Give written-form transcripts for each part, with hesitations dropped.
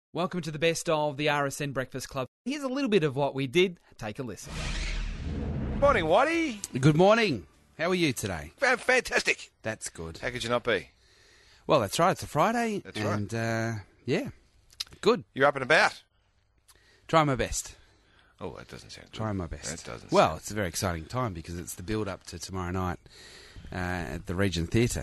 Welcome to the best of the RSN Breakfast Club. Here's a little bit of what we did. Take a listen. Morning, Whitey. Good morning. How are you today? Fantastic. That's good. How could you not be? Well, that's right. It's a Friday. That's right. And, yeah, good. You're up and about? Trying my best. Oh, that doesn't sound good. Trying my best. That doesn't Well, sound... it's a very exciting time because it's the build-up to tomorrow night at the Regent Theatre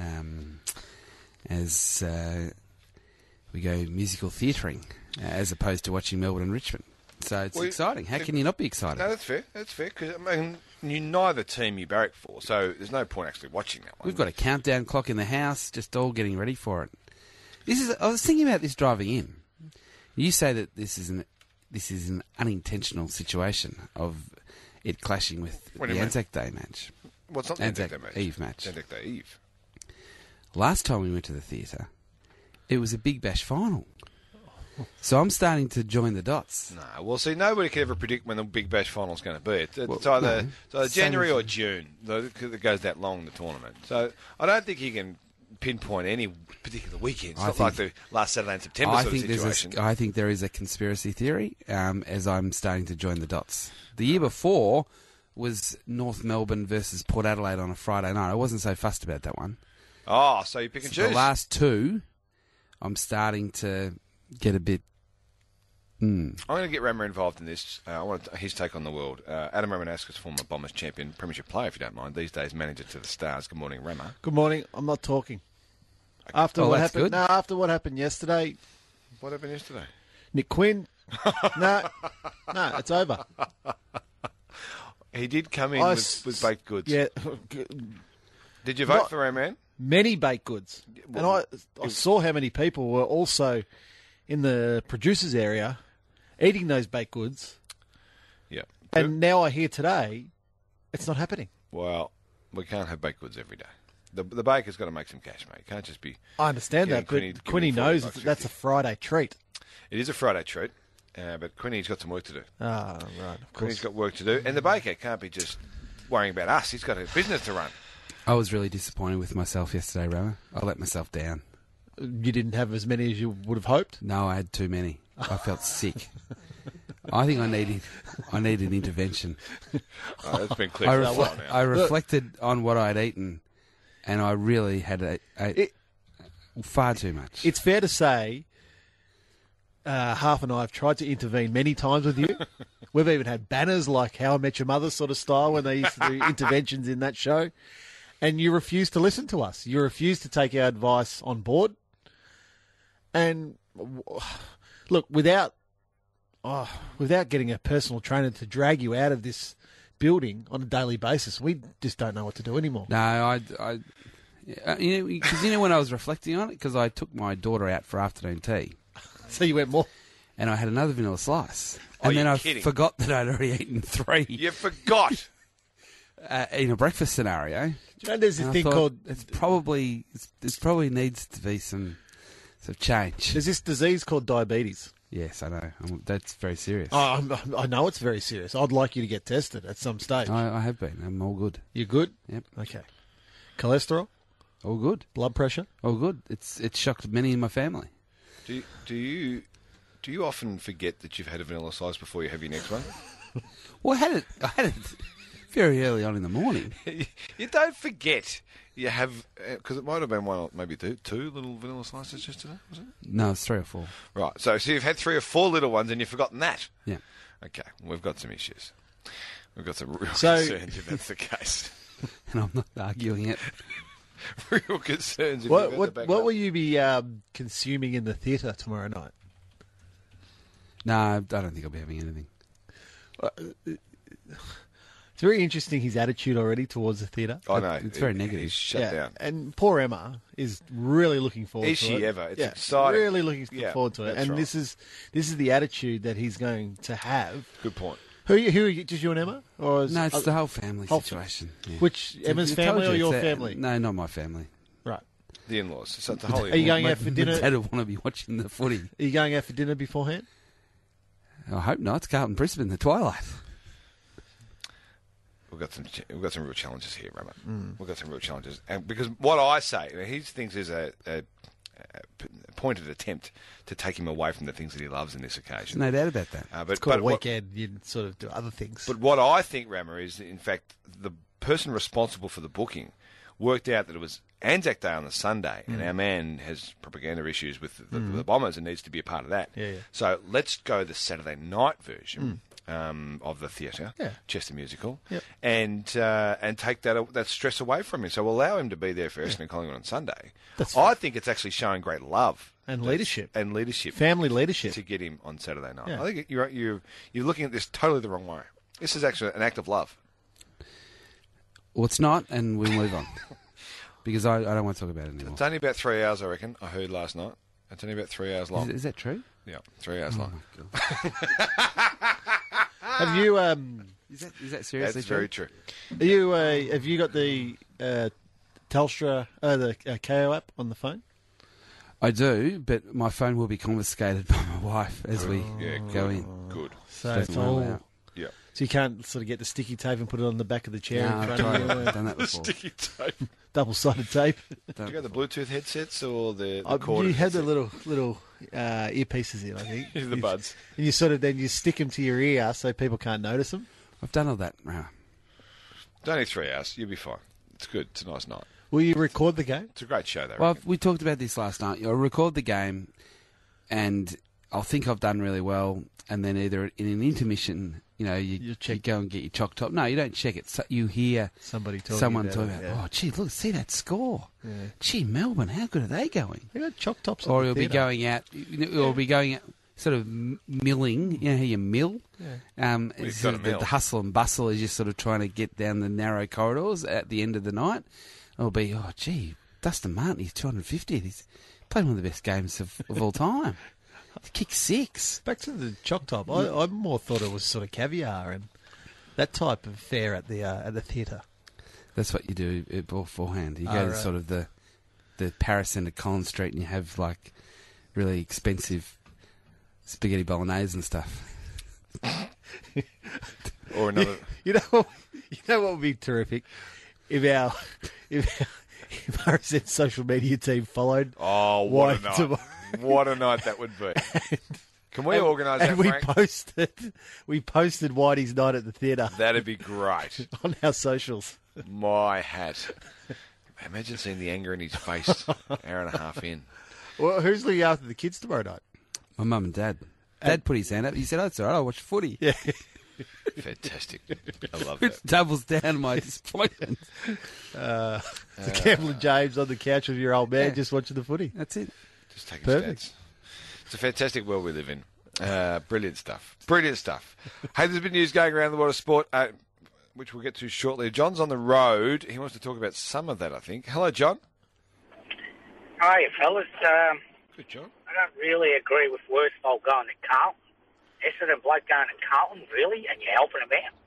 as we go musical theatering as opposed to watching Melbourne and Richmond. So it's exciting. How can you not be excited? No, that's fair. That's fair. Because, I mean, you neither team you barrack for, so there's no point actually watching that one. We've got a countdown clock in the house, just all getting ready for it. I was thinking about this driving in. You say that this is an unintentional situation of it clashing with the Anzac Day match. Well, it's not the Anzac Day match. Eve match. Anzac Day Eve. Last time we went to the theatre, it was a Big Bash final. So I'm starting to join the dots. No, well, see, nobody can ever predict when the Big Bash final's going to be. It's Well, either, no. it's either Same January as- or June. It goes that long, the tournament. So I don't think you can pinpoint any particular weekend. It's I not think- like the last Saturday in September I sort of think situation. I think there is a conspiracy theory as I'm starting to join the dots. The year before was North Melbourne versus Port Adelaide on a Friday night. I wasn't so fussed about that one. Oh, so you pick and So choose. the last two, I'm starting to get a bit... I'm going to get Rammer involved in this. I want his take on the world. Adam Ramanauskas, former Bombers champion, premiership player, if you don't mind. These days, manager to the Stars. Good morning, Rammer. Good morning. I'm not talking. After Oh, what that's happened? good. No, after what happened yesterday, What happened yesterday? Nick Quinn. no, it's over. He did come in I with baked goods. Yeah, Did you vote Not- for Ramman? many baked goods, Well, and I saw how many people were also in the producers area eating those baked goods. Yeah. And now I hear today, it's not happening. Well, we can't have baked goods every day. The baker's got to make some cash, mate. It can't just be... I understand Getting that, Quinny- but Quinny giving knows $40 that that's a Friday treat. It is a Friday treat, but Quinny's got some work to do. Ah, right, of Quinny's course. got work to do. And the baker can't be just worrying about us. He's got a business to run. I was really disappointed with myself yesterday, Rammer. I let myself down. You didn't have as many as you would have hoped. No, I had too many. I felt sick. I think I needed intervention. Oh, that's been clear I, for a while refle- now. I reflected on what I'd eaten, and I really had ate far too much. It's fair to say, Half and I have tried to intervene many times with you. We've even had banners like How I Met Your Mother sort of style when they used to do interventions in that show. And you refuse to listen to us. You refuse to take our advice on board. And look, without getting a personal trainer to drag you out of this building on a daily basis, we just don't know what to do anymore. No, because when I was reflecting on it, because I took my daughter out for afternoon tea, So you went more. and I had another vanilla slice, Oh, and then you're I kidding. forgot that I'd already eaten 3 You forgot. in a breakfast scenario. Do you know there's this And I thing thought, called... it probably needs to be some change. There's this disease called diabetes. Yes, I know. That's very serious. I know it's very serious. I'd like you to get tested at some stage. I have been. I'm all good. You good? Yep, Okay. Cholesterol? all good. Blood pressure? All good. It's shocked many in my family. Do you often forget that you've had a vanilla slice before you have your next one? Well, I had it very early on in the morning. You don't forget. You have, because it might have been one or maybe two little vanilla slices yesterday, was it? No, it's 3 or 4. Right, so you've had 3 or 4 little ones and you've forgotten that. Yeah. Okay, we've got some issues. We've got some real So- concerns if that's the case. And I'm not arguing it. Real concerns if What you've had to back what up. will you be consuming in the theatre tomorrow night? No, I don't think I'll be having anything. It's very interesting, his attitude already towards the theatre. I know. It's very negative. He's shut down. And poor Emma is really looking forward Is to she it. ever? It's yeah, exciting. really looking Yeah, forward to it. that's And right. this is the attitude that he's going to have. Good point. Who are you, just you and Emma? Or is, No, it's the whole family whole- situation. Yeah. Which, Emma's I told family or you, your it's family? No, not my family. Right. The in-laws. So it's the whole Are you going out for My dinner? dad will want to be watching the footy. Are you going out for dinner beforehand? I hope not. It's Carlton Brisbane, the twilight. We've got some real challenges here, Robert. We've got some real challenges, and because what I say, he thinks there's a pointed attempt to take him away from the things that he loves in this occasion. No doubt about that. But, It's called a what- weekend. You sort of do other things. But what I think, Rammer, is in fact the person responsible for the booking worked out that it was Anzac Day on the Sunday, and our man has propaganda issues with the Bombers and needs to be a part of that. Yeah. So let's go the Saturday night version of the theatre, Yeah. Chester Musical, Yep. and take that stress away from him. So we'll allow him to be there for Essendon and Collingwood on Sunday. That's I think it's actually showing great love And leadership. and leadership Family leadership. to get him on Saturday night. Yeah. I think you're looking at this totally the wrong way. This is actually an act of love. Well, it's not, and we'll move on. Because I don't want to talk about it anymore. It's only about 3 hours, I reckon. I heard last night. It's only about 3 hours long. Is that true? Yeah, 3 hours long. Have you Is that seriously That's true? very true. have you got the Telstra the KO app on the phone? I do, but my phone will be confiscated by my wife as we Yeah, go good. in. Good. So Doesn't it's roll all. out. Yeah. So you can't sort of get the sticky tape and put it on the back of the chair No, in I've front of tried you. it. I've done that before. Sticky tape. Double-sided tape. Do you got the Bluetooth headsets or the You corded had the headset? little earpieces in, I think. The buds. And you sort of then you stick them to your ear so people can't notice them. I've done all that. Wow. It's only 3 hours. You'll be fine. It's good. It's a nice night. Will you record the game? It's a great show, though. Well, we talked about this last night. I'll record the game, and I'll think I've done really well, and then either in an intermission, you go and get your choc top. No, you don't check it. So you hear Someone talking about about, it, yeah. oh, gee, look, see that score. Yeah. Gee, Melbourne, how good are they going? They got choc tops. Or at you'll the be theatre. going out, or be going out, sort of milling. You know how you mill? You've It's got sort to of mill. the hustle and bustle is just sort of trying to get down the narrow corridors at the end of the night. It'll be, oh, gee, Dustin Martin, he's 250th. He's played one of the best games of all time. He kicked 6. Back to the choc top. I more thought it was sort of caviar and that type of fare at the theatre. That's what you do beforehand. You go to right. sort of the Paris Centre, Collins Street, and you have like really expensive spaghetti bolognese and stuff. Or another. You know what would be terrific if our RSN social media team followed. Oh, what a White night. tomorrow. What a night that would be. Can we organise that, And we Frank? posted Whitey's night at the theatre That'd be great. on our socials. My hat. Imagine seeing the anger in his face hour and a half in. Well, who's looking after the kids tomorrow night? My mum and dad. Dad put his hand up. He said, oh, it's all right, I'll watch footy. Yeah. Fantastic. I love Which that. doubles down my disappointment. Campbell and James on the couch with your old man Yeah. just watching the footy. That's it. Just taking Perfect. stats. It's a fantastic world we live in. Brilliant stuff. Brilliant stuff. Hey, there's been news going around the world of sport, which we'll get to shortly. John's on the road. He wants to talk about some of that, I think. Hello, John. Hi, fellas. Good, John. I don't really agree with Worsfold going to Carlton. Essendon bloke going to Carlton, really, and you're helping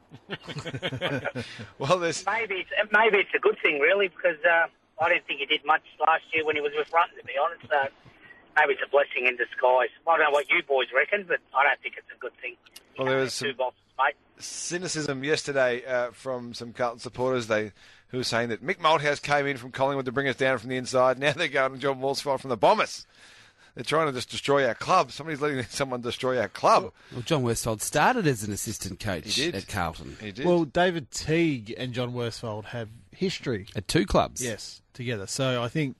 him out. Well, there's... Maybe it's a good thing, really, because I didn't think he did much last year when he was with Rutten, to be honest. So maybe it's a blessing in disguise. I don't know what you boys reckon, but I don't think it's a good thing. Well, there was Two some bosses, mate. cynicism yesterday from some Carlton supporters who were saying that Mick Malthouse came in from Collingwood to bring us down from the inside. Now they're going to John Worsfold from the Bombers. They're trying to just destroy our club. Somebody's letting someone destroy our club. Well, John Worsfold started as an assistant coach He did. at Carlton. He did. Well, David Teague and John Worsfold have history. At 2 clubs. Yes, together. So I think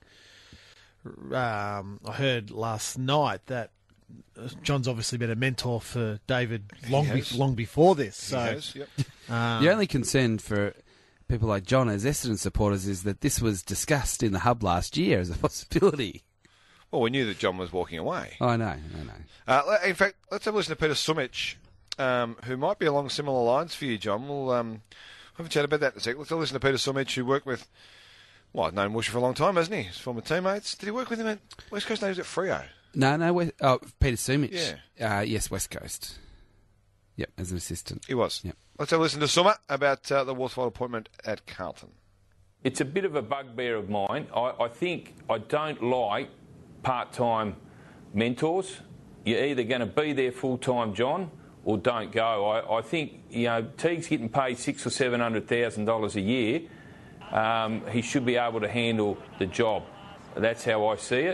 I heard last night that John's obviously been a mentor for David long before this. He So has, yep. The only concern for people like John as Essendon supporters is that this was discussed in the hub last year as a possibility. Well, we knew that John was walking away. I know. In fact, let's have a listen to Peter Sumich, who might be along similar lines for you, John. We'll have a chat about that in a sec. Let's listen to Peter Sumich, who worked with, I've known Woosha for a long time, hasn't he? His former teammates. Did he work with him at West Coast? No, he was at Freo. No, Peter Sumich. Yeah. Yes, West Coast. Yep, as an assistant. He was. Yep. Let's have a listen to Summer about the Worsfold appointment at Carlton. It's a bit of a bugbear of mine. I think I don't like part-time mentors. You're either going to be there full-time, John, or don't go. I think, Teague's getting paid $600,000 or $700,000 a year. He should be able to handle the job. That's how I see it.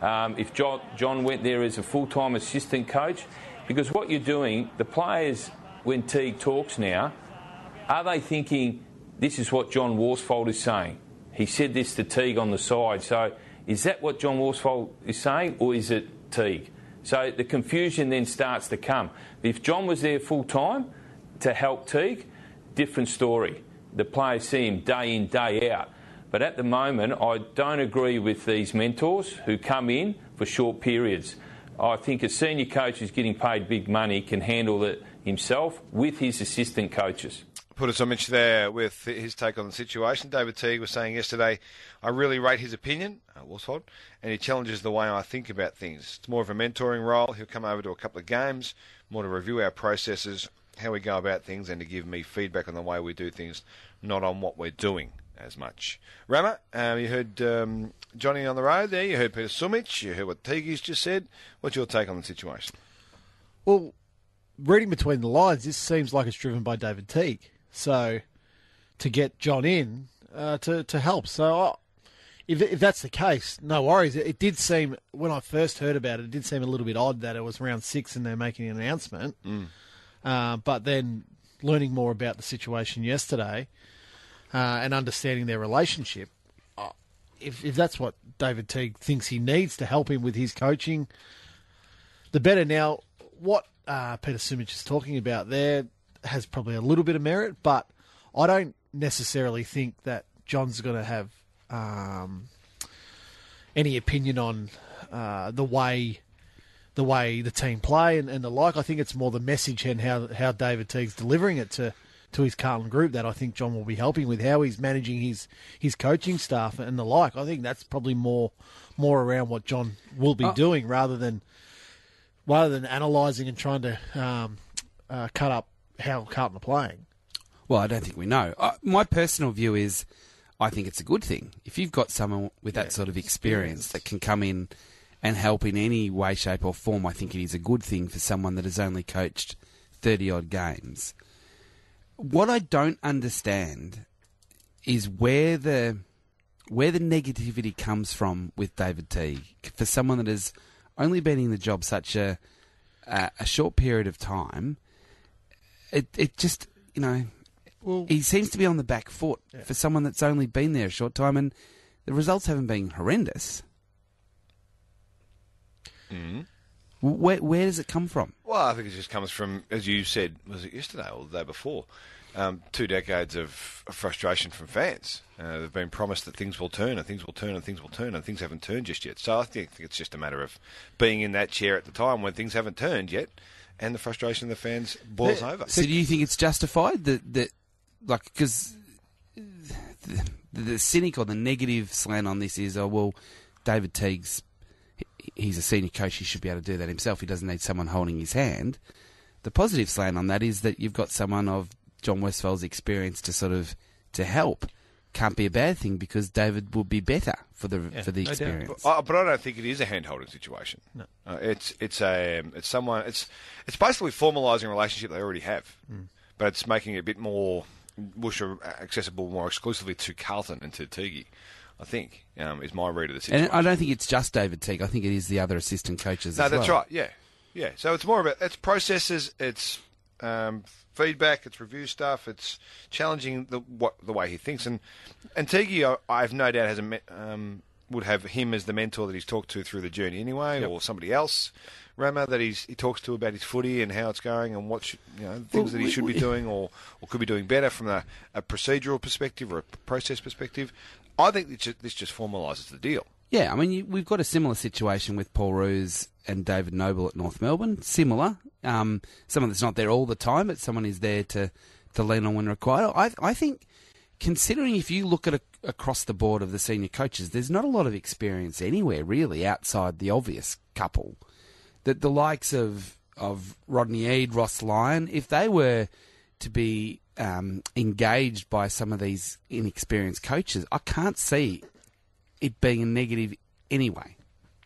if John went there as a full-time assistant coach. Because what you're doing, the players, when Teague talks now, are they thinking, this is what John Worsfold is saying? He said this to Teague on the side. So is that what John Worsfold is saying, or is it Teague? So the confusion then starts to come. If John was there full-time to help Teague, different story. The players see him day in, day out. But at the moment, I don't agree with these mentors who come in for short periods. I think a senior coach who's getting paid big money can handle it himself with his assistant coaches. Put us on Mitch there with his take on the situation. David Teague was saying yesterday, I really rate his opinion, Worsfold, and he challenges the way I think about things. It's more of a mentoring role. He'll come over to a couple of games, more to review our processes, how we go about things, and to give me feedback on the way we do things, not on what we're doing as much. Rama, you heard Johnny on the road there, you heard Peter Sumich, you heard what Teague's just said. What's your take on the situation? Well, reading between the lines, this seems like it's driven by David Teague. So, to get John in to help. So, if that's the case, no worries. It did seem, when I first heard about it, it did seem a little bit odd that it was round 6 and they're making an announcement. But then learning more about the situation yesterday and understanding their relationship, if that's what David Teague thinks he needs to help him with his coaching, the better. Now, what Peter Sumich is talking about there has probably a little bit of merit, but I don't necessarily think that John's going to have any opinion on the way the team play and the like. I think it's more the message and how David Teague's delivering it to his Carlton group that I think John will be helping with, how he's managing his coaching staff and the like. I think that's probably more around what John will be doing rather than analysing and trying to cut up how Carlton are playing. Well, I don't think we know. My personal view is I think it's a good thing. If you've got someone with that sort of experience that can come in and help in any way, shape or form, I think it is a good thing for someone that has only coached 30-odd games. What I don't understand is where the negativity comes from with David Teague. For someone that has only been in the job such a short period of time, it just, well, he seems to be on the back foot for someone that's only been there a short time, and the results haven't been horrendous. Where does it come from? Well, I think it just comes from, as you said, was it yesterday or the day before, 2 decades of frustration from fans. They've been promised that things will turn and things will turn and things will turn, and things haven't turned just yet. So I think it's just a matter of being in that chair at the time when things haven't turned yet, and the frustration of the fans boils over. So do you think it's justified because the cynic or the negative slant on this is, David Teague's, he's a senior coach, he should be able to do that himself, he doesn't need someone holding his hand. The positive slant on that is that you've got someone of John Worsfold's experience to help. Can't be a bad thing because David will be better for the experience. But I don't think it is a hand-holding situation. No. It's basically formalising a relationship they already have, but it's making it a bit more accessible, more exclusively to Carlton and to Teague. I think is my read of the situation. And I don't think it's just David Teague. I think it is the other assistant coaches. No, as well. That's right. Yeah. So it's more about processes. It's feedback. It's review stuff. It's challenging the way he thinks. And Teague, I have no doubt would have him as the mentor that he's talked to through the journey anyway, or somebody else, Rama, that he talks to about his footy and how it's going and what things that he should be doing or could be doing better from a procedural perspective or a process perspective. I think this just formalises the deal. Yeah, I mean, we've got a similar situation with Paul Roos and David Noble at North Melbourne. Similar. Someone that's not there all the time, but someone is there to lean on when required. I think, considering if you look at across the board of the senior coaches, there's not a lot of experience anywhere, really, outside the obvious couple. That the likes of Rodney Eade, Ross Lyon, if they were to be engaged by some of these inexperienced coaches, I can't see it being a negative anyway.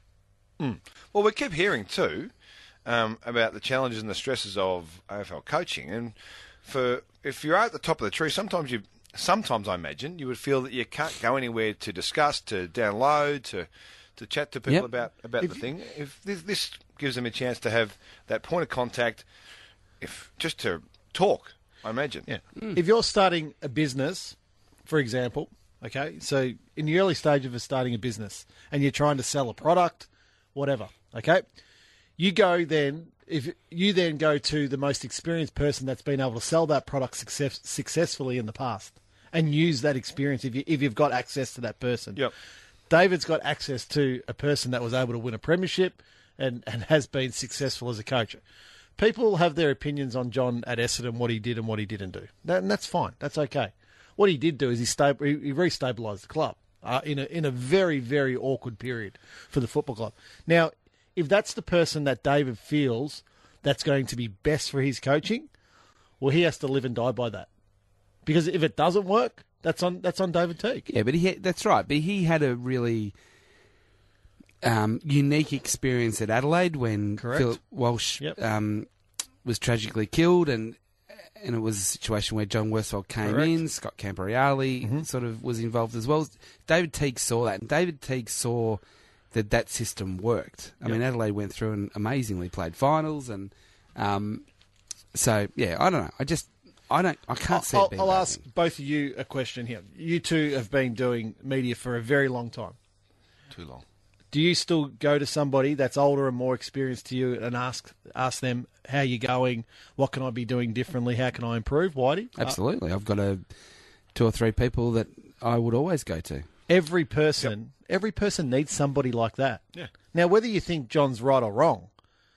Well, we keep hearing too about the challenges and the stresses of AFL coaching, and if you're at the top of the tree, sometimes I imagine you would feel that you can't go anywhere to discuss, to download, to chat to people about the thing. If this gives them a chance to have that point of contact, just to talk, I imagine. Yeah. If you're starting a business, for example, okay, so in the early stage of starting a business and you're trying to sell a product, whatever, okay, you go then, if you then go to the most experienced person that's been able to sell that product successfully in the past and use that experience if you've got access to that person. Yep. David's got access to a person that was able to win a premiership and has been successful as a coach. People have their opinions on John at Essendon, what he did and what he didn't do. And that's fine. That's okay. What he did do is he restabilised the club in a very, very awkward period for the football club. Now, if that's the person that David feels that's going to be best for his coaching, well, he has to live and die by that. Because if it doesn't work, that's on David Teague. Yeah, but that's right. But he had a really unique experience at Adelaide when Philip Walsh was tragically killed, and it was a situation where John Worsfold came in, Scott Camporeale sort of was involved as well. David Teague saw that, and David Teague saw that system worked. I mean, Adelaide went through and amazingly played finals, and so yeah, I don't know. I can't see it being I'll a bad ask thing. both of you a question here. You two have been doing media for a very long time. Too long. Do you still go to somebody that's older and more experienced to you and ask them how you're going? What can I be doing differently? How can I improve? Whitey? Absolutely. I've got 2 or 3 people that I would always go to. Every person needs somebody like that. Yeah. Now, whether you think John's right or wrong,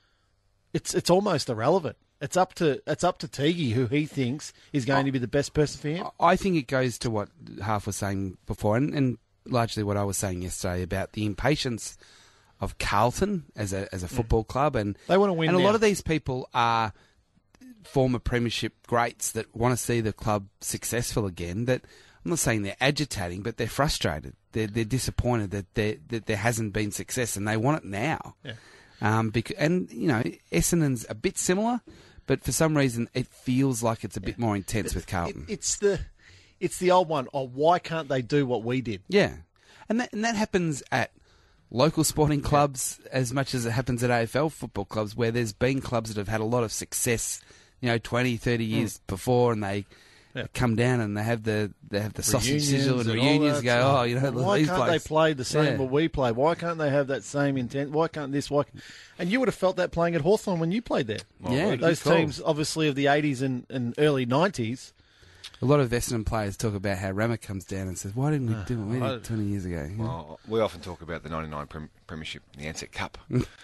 it's almost irrelevant. It's up to Teague who he thinks is going to be the best person for him. I think it goes to what Half was saying before, and largely what I was saying yesterday about the impatience of Carlton as a football club, and they want to win. And now. a lot of these people are former premiership greats that want to see the club successful again. That I'm not saying they're agitating, but they're frustrated. They're disappointed that there hasn't been success, and they want it now. Yeah. And you know, Essendon's a bit similar, but for some reason it feels like it's a bit more intense with Carlton. It's the old one. Oh, why can't they do what we did? Yeah, and that happens at local sporting clubs as much as it happens at AFL football clubs, where there's been clubs that have had a lot of success, 20, 30 years before, and they come down and they have the sausage sizzle and reunions. Go, why can't they play the same Yeah. what we play? Why can't they have that same intent? Why can't this? And you would have felt that playing at Hawthorn when you played there. Yeah, those good call. teams, obviously of the 80s and early 90s. A lot of Essendon players talk about how Rama comes down and says, "Why didn't we do what we did 20 years ago?" Well, we often talk about the 99 Premiership, the Ansett Cup,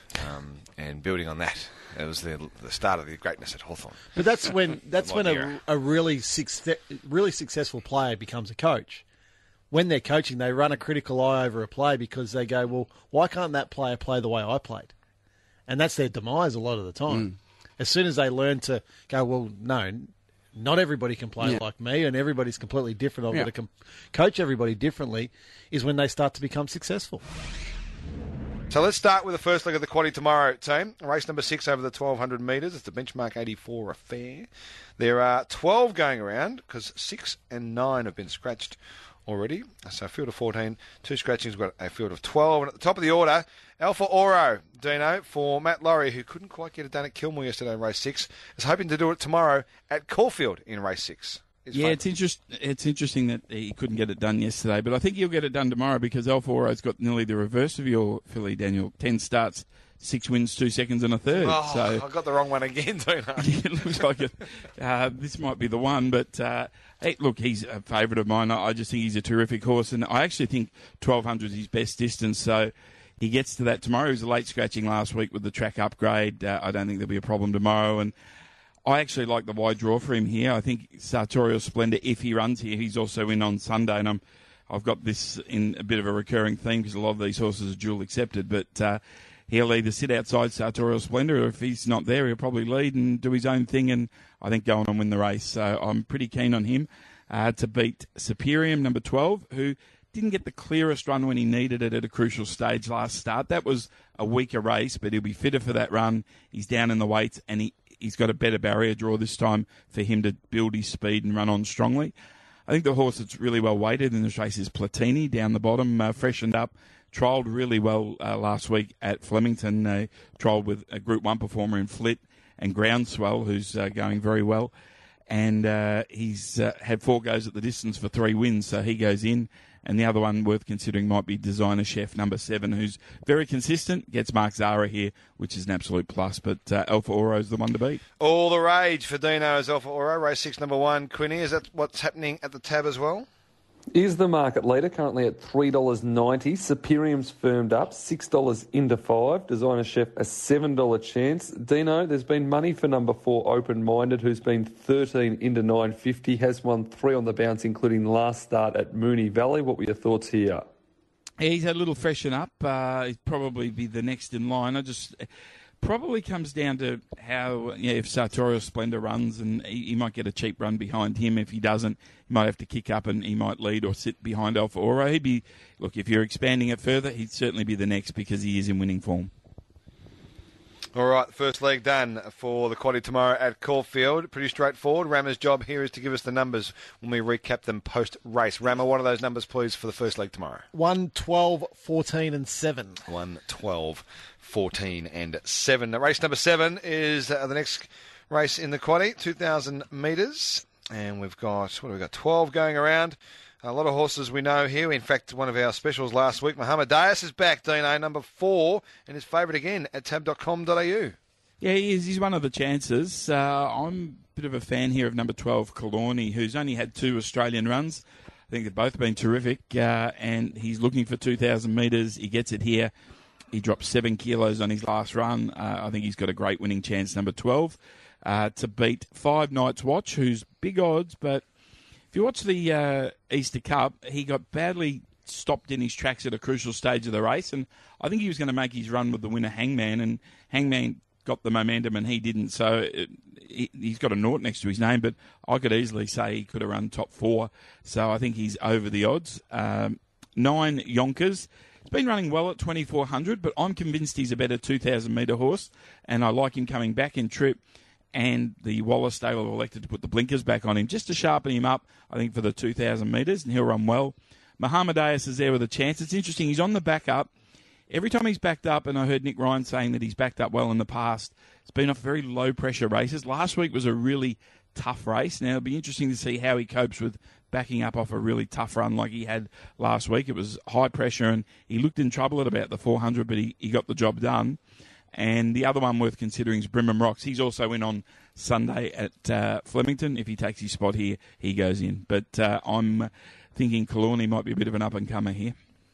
and building on that. It was the start of the greatness at Hawthorn. But that's when era. a really successful player becomes a coach. When they're coaching, they run a critical eye over a play because they go, well, why can't that player play the way I played? And that's their demise a lot of the time. As soon as they learn to go, well, no, not everybody can play like me, and everybody's completely different. I've got to coach everybody differently, is when they start to become successful. So let's start with the first leg of the quaddie tomorrow, team. Race number 6 over the 1,200 metres. It's the Benchmark 84 affair. There are 12 going around because 6 and 9 have been scratched already. So a field of 14, 2 scratchings, we've got a field of 12. And at the top of the order, Alpha Oro, Dino, for Matt Laurie, who couldn't quite get it done at Kilmore yesterday in race 6, is hoping to do it tomorrow at Caulfield in race 6. It's interesting that he couldn't get it done yesterday, but I think he'll get it done tomorrow because Alpha Oro's got nearly the reverse of your filly, Daniel. 10 starts, 6 wins, 2 seconds and a third. Oh, so I got the wrong one again, Dino. it looks like it. This might be the one, but hey, look, he's a favourite of mine. I just think he's a terrific horse, and I actually think 1,200 is his best distance, so he gets to that tomorrow. He was a late scratching last week with the track upgrade. I don't think there'll be a problem tomorrow, and I actually like the wide draw for him here. I think Sartorial Splendor, if he runs here, he's also in on Sunday, and I've got this in a bit of a recurring theme because a lot of these horses are dual accepted, but he'll either sit outside Sartorial Splendor, or if he's not there, he'll probably lead and do his own thing, and I think go on and win the race. So I'm pretty keen on him to beat Superium, number 12, who didn't get the clearest run when he needed it at a crucial stage last start. That was a weaker race, but he'll be fitter for that run. He's down in the weights, and he's got a better barrier draw this time for him to build his speed and run on strongly. I think the horse that's really well weighted in this race is Platini down the bottom, freshened up trialled really well last week at Flemington. Trialled with a Group 1 performer in Flit and Groundswell, who's going very well. And he's had 4 goes at the distance for 3 wins, so he goes in. And the other one worth considering might be Designer Chef number 7, who's very consistent, gets Mark Zara here, which is an absolute plus. But Alpha Oro is the one to beat. All the rage for Dino's Alpha Oro, race 6, number 1. Quinny, is that what's happening at the tab as well? Is the market leader, currently at $3.90. Superium's firmed up, $6 into 5. Designer Chef, a $7 chance. Dino, there's been money for number 4, Open Minded, who's been 13 into $9.50. Has won 3 on the bounce, including last start at Moonee Valley. What were your thoughts here? He's had a little freshen up. He'd probably be the next in line. Probably comes down to how, if Sartorial Splendor runs, and he might get a cheap run behind him. If he doesn't, he might have to kick up and he might lead or sit behind Alpha Oro. If you're expanding it further, he'd certainly be the next because he is in winning form. All right, first leg done for the quaddie tomorrow at Caulfield. Pretty straightforward. Rama's job here is to give us the numbers when we recap them post-race. Rama, what are those numbers, please, for the first leg tomorrow? 1, 12, 14 and 7. 1, 12, 14 and 7. Race number 7 is the next race in the quaddie, 2,000 metres. And we've got, 12 going around. A lot of horses we know here. In fact, one of our specials last week, Muhammad Dias is back, Dino, number 4, and is favourite again at tab.com.au. Yeah, he is. He's one of the chances. I'm a bit of a fan here of number 12, Kalorni, who's only had 2 Australian runs. I think they've both been terrific, and he's looking for 2,000 metres. He gets it here. He dropped 7 kilos on his last run. I think he's got a great winning chance, number 12, to beat 5 Night's Watch, who's big odds, but if you watch the Easter Cup, he got badly stopped in his tracks at a crucial stage of the race, and I think he was going to make his run with the winner Hangman, and Hangman got the momentum and he didn't, so he's got a naught next to his name, but I could easily say he could have run top 4, so I think he's over the odds. 9 Yonkers. He's been running well at 2,400, but I'm convinced he's a better 2,000 metre horse, and I like him coming back in trip. And the Wallace stable have elected to put the blinkers back on him just to sharpen him up, I think, for the 2,000 metres, and he'll run well. Muhammad Dias is there with a chance. It's interesting, he's on the back up. Every time he's backed up, and I heard Nick Ryan saying that he's backed up well in the past, it's been off very low-pressure races. Last week was a really tough race. Now, it'll be interesting to see how he copes with backing up off a really tough run like he had last week. It was high pressure, and he looked in trouble at about the 400, but he got the job done. And the other one worth considering is Brimham Rocks. He's also in on Sunday at Flemington. If he takes his spot here, he goes in. But I'm thinking Kalorni might be a bit of an up-and-comer here.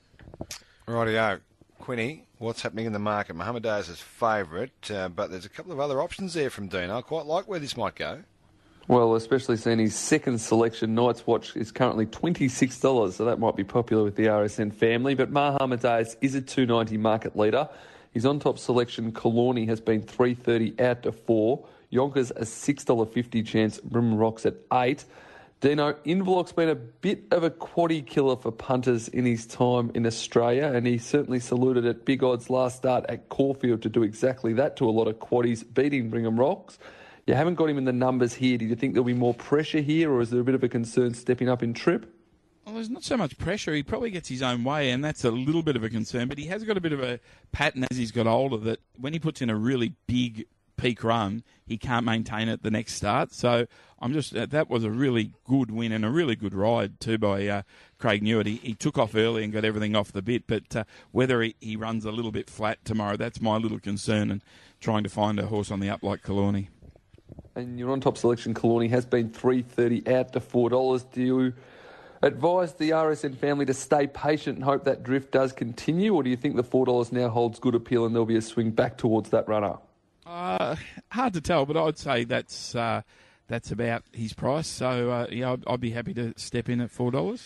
Rightio. Quinny, what's happening in the market? Muhammad Dias is favourite, but there's a couple of other options there from Dino. I quite like where this might go. Well, especially seeing his second selection, Night's Watch, is currently $26, so that might be popular with the RSN family. But Muhammad Dias is a $2.90 market leader. His on-top selection, Kalorni, has been $3.30 out to 4. Yonkers a $6.50 chance. Brim Rocks at 8. Dino, Inverloch's been a bit of a quaddie killer for punters in his time in Australia, and he certainly saluted at big odds last start at Caulfield to do exactly that to a lot of quaddies, beating Brigham Rocks. You haven't got him in the numbers here. Do you think there'll be more pressure here, or is there a bit of a concern stepping up in trip? Well, there's not so much pressure. He probably gets his own way, and that's a little bit of a concern. But he has got a bit of a pattern as he's got older that when he puts in a really big peak run, he can't maintain it the next start. So that was a really good win and a really good ride too by Craig Newitt. He took off early and got everything off the bit, but whether he runs a little bit flat tomorrow, that's my little concern, and trying to find a horse on the up like Kalorni. And your on-top selection, Kalorni, has been $3.30 out to $4. Do you advise the RSN family to stay patient and hope that drift does continue, or do you think the $4 now holds good appeal and there'll be a swing back towards that runner? Hard to tell, but I'd say that's about his price. So I'd be happy to step in at $4.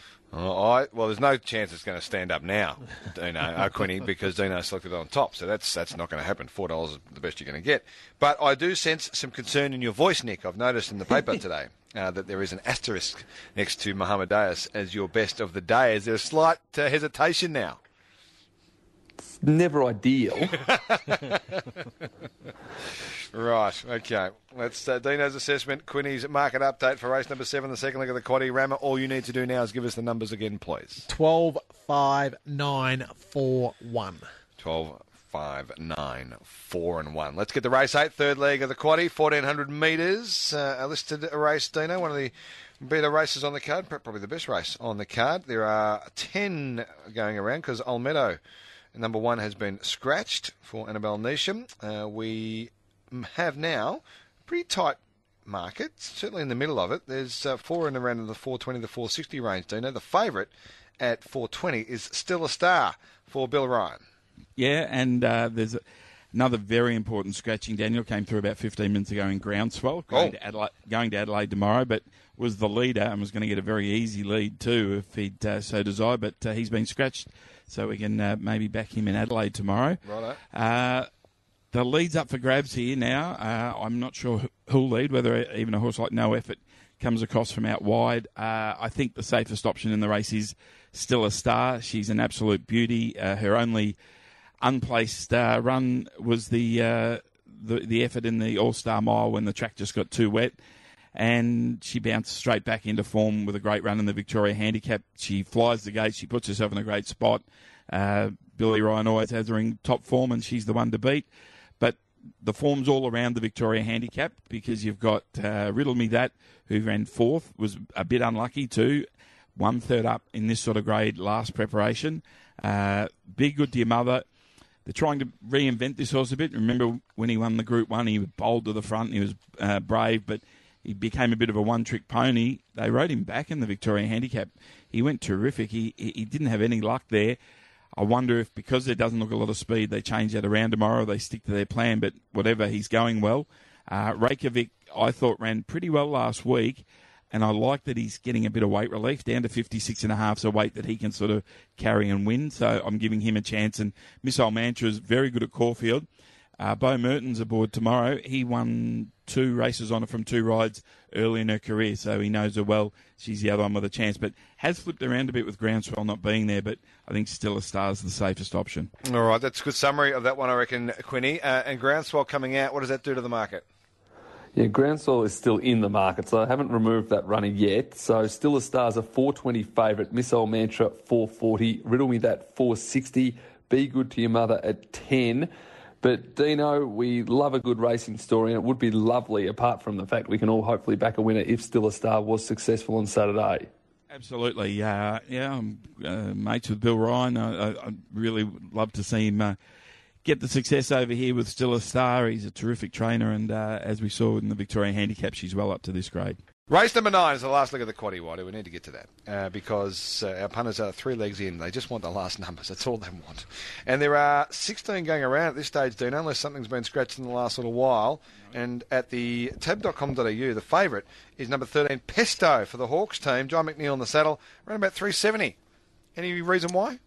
Well, there's no chance it's going to stand up now, Dino, Quinny, because Dino selected on top, so that's not going to happen. $4 is the best you're going to get. But I do sense some concern in your voice, Nick. I've noticed in the paper today that there is an asterisk next to Muhammad Dias as your best of the day. Is there a slight hesitation now? It's never ideal. Right, okay. That's Dino's assessment. Quinny's market update for race number 7, the second leg of the quaddie. Rammer, all you need to do now is give us the numbers again, please. 12, 5, 9, 4, 1. 12, 5, 9, 4 and 1. Let's get the race 8, third leg of the quaddie, 1,400 metres. A listed race, Dino, one of the better races on the card, probably the best race on the card. There are 10 going around because Olmedo, number 1, has been scratched for Annabelle Neesham. We have now a pretty tight market, certainly in the middle of it. There's 4 in around the 420 to 460 range, Dino. The favourite at 420 is Still a Star for Bill Ryan. Yeah, and there's another very important scratching. Daniel came through about 15 minutes ago in Groundswell, going to Adelaide tomorrow, but was the leader and was going to get a very easy lead too if he'd so desired, but he's been scratched, so we can maybe back him in Adelaide tomorrow. Righto. The lead's up for grabs here now. I'm not sure who'll lead, whether even a horse like No Effort comes across from out wide. I think the safest option in the race is Still a Star. She's an absolute beauty. Her only unplaced run was the effort in the All-Star Mile when the track just got too wet, and she bounced straight back into form with a great run in the Victoria Handicap. She flies the gate. She puts herself in a great spot. Billy Ryan always has her in top form, and she's the one to beat. But the form's all around the Victoria Handicap because you've got Riddle Me That, who ran 4th, was a bit unlucky too, 1/3 up in this sort of grade last preparation. Be Good to Your Mother. They're trying to reinvent this horse a bit. Remember when he won the Group 1, he was bold to the front, he was brave, but he became a bit of a one-trick pony. They rode him back in the Victoria Handicap. He went terrific. He didn't have any luck there. I wonder if because there doesn't look a lot of speed, they change that around tomorrow, they stick to their plan, but whatever, he's going well. Reykjavik, I thought, ran pretty well last week, and I like that he's getting a bit of weight relief, down to 56.5, so weight that he can sort of carry and win. So I'm giving him a chance. And Missile Mantra is very good at Caulfield. Bo Merton's aboard tomorrow. He won 2 races on her from 2 rides early in her career, so he knows her well. She's the other one with a chance, but has flipped around a bit with Groundswell not being there, but I think Still a Star's the safest option. All right, that's a good summary of that one, I reckon, Quinny. And Groundswell coming out, what does that do to the market? Yeah, Groundswell is still in the market, so I haven't removed that runner yet. So Still a Star's a 420 favourite, Missile Mantra 440, Riddle Me That 460, Be Good to Your Mother at 10. But, Dino, we love a good racing story, and it would be lovely, apart from the fact we can all hopefully back a winner if Still a Star was successful on Saturday. Absolutely. I'm mates with Bill Ryan. I really love to see him get the success over here with Still a Star. He's a terrific trainer, and as we saw in the Victoria Handicap, she's well up to this grade. Race number 9 is the last leg of the quaddie, Whitey. We need to get to that because our punters are 3 legs in. They just want the last numbers. That's all they want. And there are 16 going around at this stage, Dino, unless something's been scratched in the last little while. And at the tab.com.au, the favourite is number 13, Pesto, for the Hawks team. John McNeil in the saddle, around about 370. Any reason why?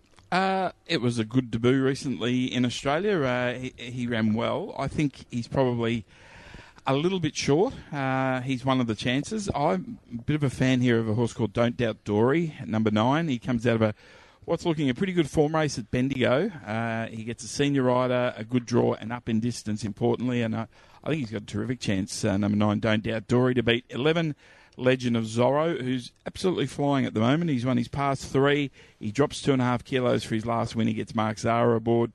It was a good debut recently in Australia. He ran well. I think he's probably a little bit short. He's one of the chances. I'm a bit of a fan here of a horse called Don't Doubt Dory, at number 9. He comes out of what's looking a pretty good form race at Bendigo. He gets a senior rider, a good draw, and up in distance, importantly. And I think he's got a terrific chance, number 9, Don't Doubt Dory, to beat 11, Legend of Zorro, who's absolutely flying at the moment. He's won his past 3. He drops 2.5 kilos for his last win. He gets Mark Zara aboard.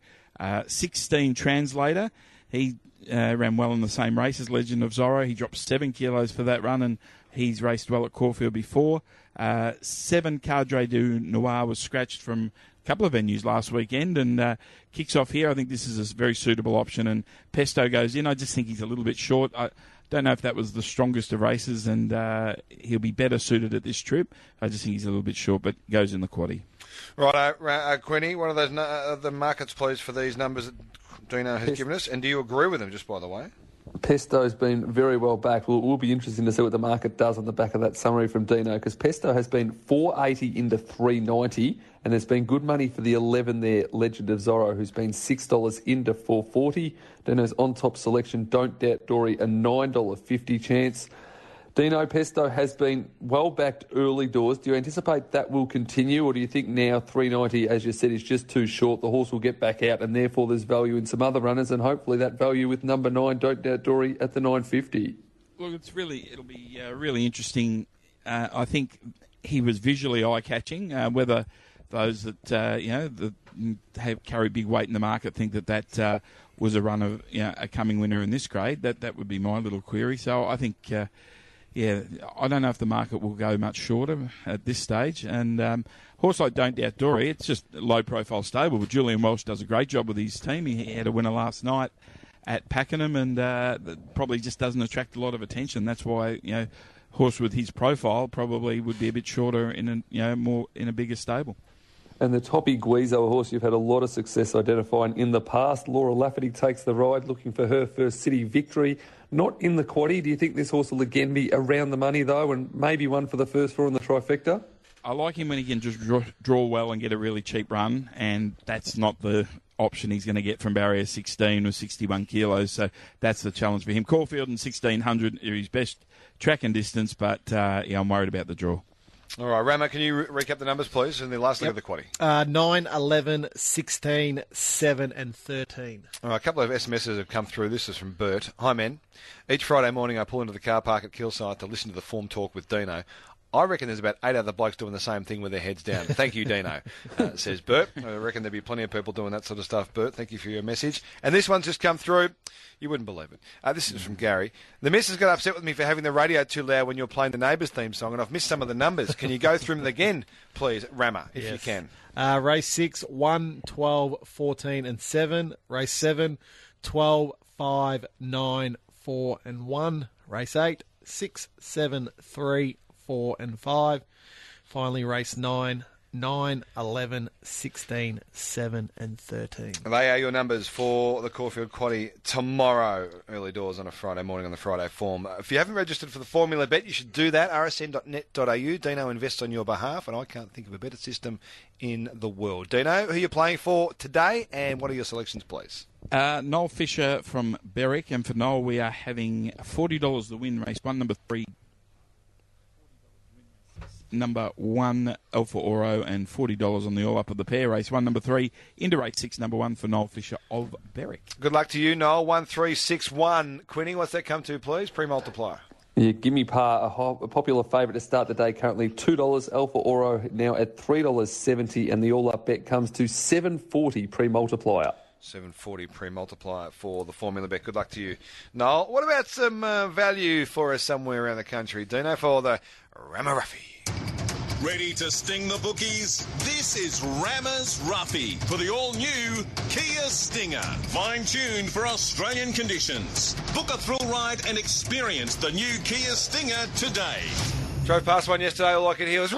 16, Translator. He ran well in the same race as Legend of Zorro. He dropped 7 kilos for that run, and he's raced well at Caulfield before. 7, Cadre du Noir was scratched from a couple of venues last weekend and kicks off here. I think this is a very suitable option, and Pesto goes in. I just think he's a little bit short. I don't know if that was the strongest of races, and he'll be better suited at this trip. I just think he's a little bit short, but goes in the quaddie. Right, Quinny, one of those the markets, please, for these numbers that Dino has given us. And do you agree with them, just by the way? Pesto's been very well backed. Well, it will be interesting to see what the market does on the back of that summary from Dino, because Pesto has been 480 into 390, and there's been good money for the 11 there, Legend of Zorro, who's been $6 into 440. Dino's on-top selection, Don't Doubt Dory, a $9.50 chance. Dino, Pesto has been well-backed early doors. Do you anticipate that will continue, or do you think now $3.90, as you said, is just too short? The horse will get back out, and therefore there's value in some other runners, and hopefully that value with number 9, Don't Doubt Dory, at the $9.50. Look, it'll be really interesting. I think he was visually eye-catching. Whether those that have carry big weight in the market think that was a run of a coming winner in this grade, that would be my little query. So I think. I don't know if the market will go much shorter at this stage. And horse like Don't Doubt Dory, it's just a low-profile stable. But Julian Welsh does a great job with his team. He had a winner last night at Pakenham, and probably just doesn't attract a lot of attention. That's why horse with his profile probably would be a bit shorter in a bigger stable. And the Toppy Guizo, a horse you've had a lot of success identifying in the past. Laura Lafferty takes the ride, looking for her first city victory. Not in the quaddie. Do you think this horse will again be around the money, though, and maybe one for the first four in the trifecta? I like him when he can just draw well and get a really cheap run, and that's not the option he's going to get from barrier 16 or 61 kilos, so that's the challenge for him. Caulfield and 1600 are his best track and distance, but I'm worried about the draw. All right, Rama, can you recap the numbers, please, in the last leg of the quaddie? 9, 11, 16, 7 and 13. All right, a couple of SMSs have come through. This is from Bert. Hi, men. Each Friday morning I pull into the car park at Kilsyth to listen to the Form Talk with Dino. I reckon there's about 8 other blokes doing the same thing with their heads down. Thank you, Dino, says Bert. I reckon there'll be plenty of people doing that sort of stuff, Bert. Thank you for your message. And this one's just come through. You wouldn't believe it. This is from Gary. The missus got upset with me for having the radio too loud when you're playing the Neighbours theme song, and I've missed some of the numbers. Can you go through them again, please, Rama, if you can? Race 6, 1, 12, 14 and 7. Race 7, 12, 5, 9, 4 and 1. Race 8, 6, 7, 3, 4 and 5. Finally, race 9, 9, 11, 16, 7 and 13. They are your numbers for the Caulfield Quaddie tomorrow, early doors on a Friday morning on the Friday Form. If you haven't registered for the Formula Bet, you should do that, rsn.net.au. Dino invests on your behalf, and I can't think of a better system in the world. Dino, who are you playing for today, and what are your selections, please? Noel Fisher from Berwick, and for Noel we are having $40 the win, race 1, number 3. Number 1, Alpha Oro, and $40 on the all-up of the pair. Race 1, number 3, into race 6, number 1 for Noel Fisher of Berwick. Good luck to you, Noel. 1361. Quinny, what's that come to, please? Pre-multiplier. Yeah, Gimme Par, a popular favourite to start the day, currently $2. Alpha Oro now at $3.70, and the all-up bet comes to $7.40 pre-multiplier. 740 pre-multiplier for the Formula Bet. Good luck to you, Noel. What about some value for us somewhere around the country, Dino, for the Rama-Ruffy? Ready to sting the bookies? This is Rama's Ruffy for the all-new Kia Stinger. Fine-tuned for Australian conditions. Book a thrill ride and experience the new Kia Stinger today. Drove past one yesterday. All I could hear was...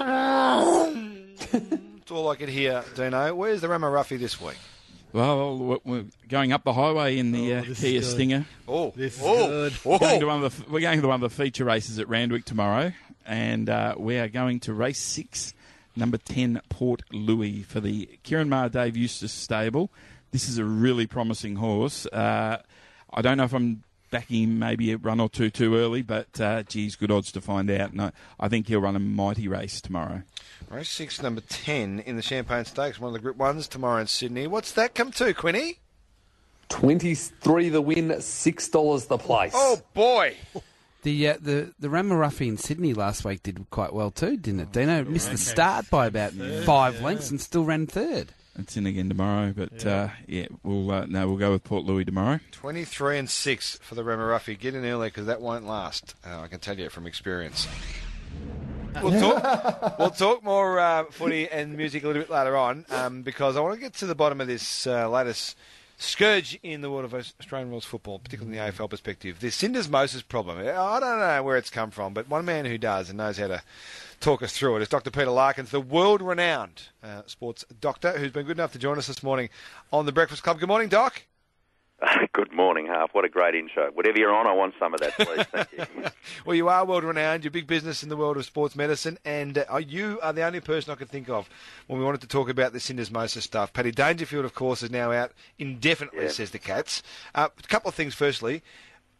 That's all I could hear, Dino. Where's the Rama-Ruffy this week? Well, we're going up the highway in the Kia Stinger. This is good. We're going to one of the feature races at Randwick tomorrow, and we are going to race 6, number 10, Port Louis, for the Kieran Maher Dave Eustace stable. This is a really promising horse. I don't know if I'm backing him maybe a run or two too early, but geez, good odds to find out. And I think he'll run a mighty race tomorrow. Race 6, number 10 in the Champagne Stakes, one of the Group 1s tomorrow in Sydney. What's that come to, Quinny? 23 the win, $6 the place. Oh, boy. The Rama-Ruffy in Sydney last week did quite well too, didn't it? Dino missed the start by about 5 lengths and still ran third. It's in again tomorrow, but we'll go with Port Louis tomorrow. 23 and 6 for the Rama-Ruffy. Get in early because that won't last. I can tell you from experience. We'll talk more footy and music a little bit later on because I want to get to the bottom of this latest scourge in the world of Australian rules football, particularly in the AFL perspective. The syndesmosis problem. I don't know where it's come from, but one man who does and knows how to talk us through it is Dr. Peter Larkins, the world-renowned sports doctor, who's been good enough to join us this morning on The Breakfast Club. Good morning, Doc. Good morning, Half. What a great intro. Whatever you're on, I want some of that, please. Thank you. Well, you are world-renowned. You're big business in the world of sports medicine, and you are the only person I could think of when we wanted to talk about the syndesmosis stuff. Paddy Dangerfield, of course, is now out indefinitely, says the Cats. A couple of things. Firstly,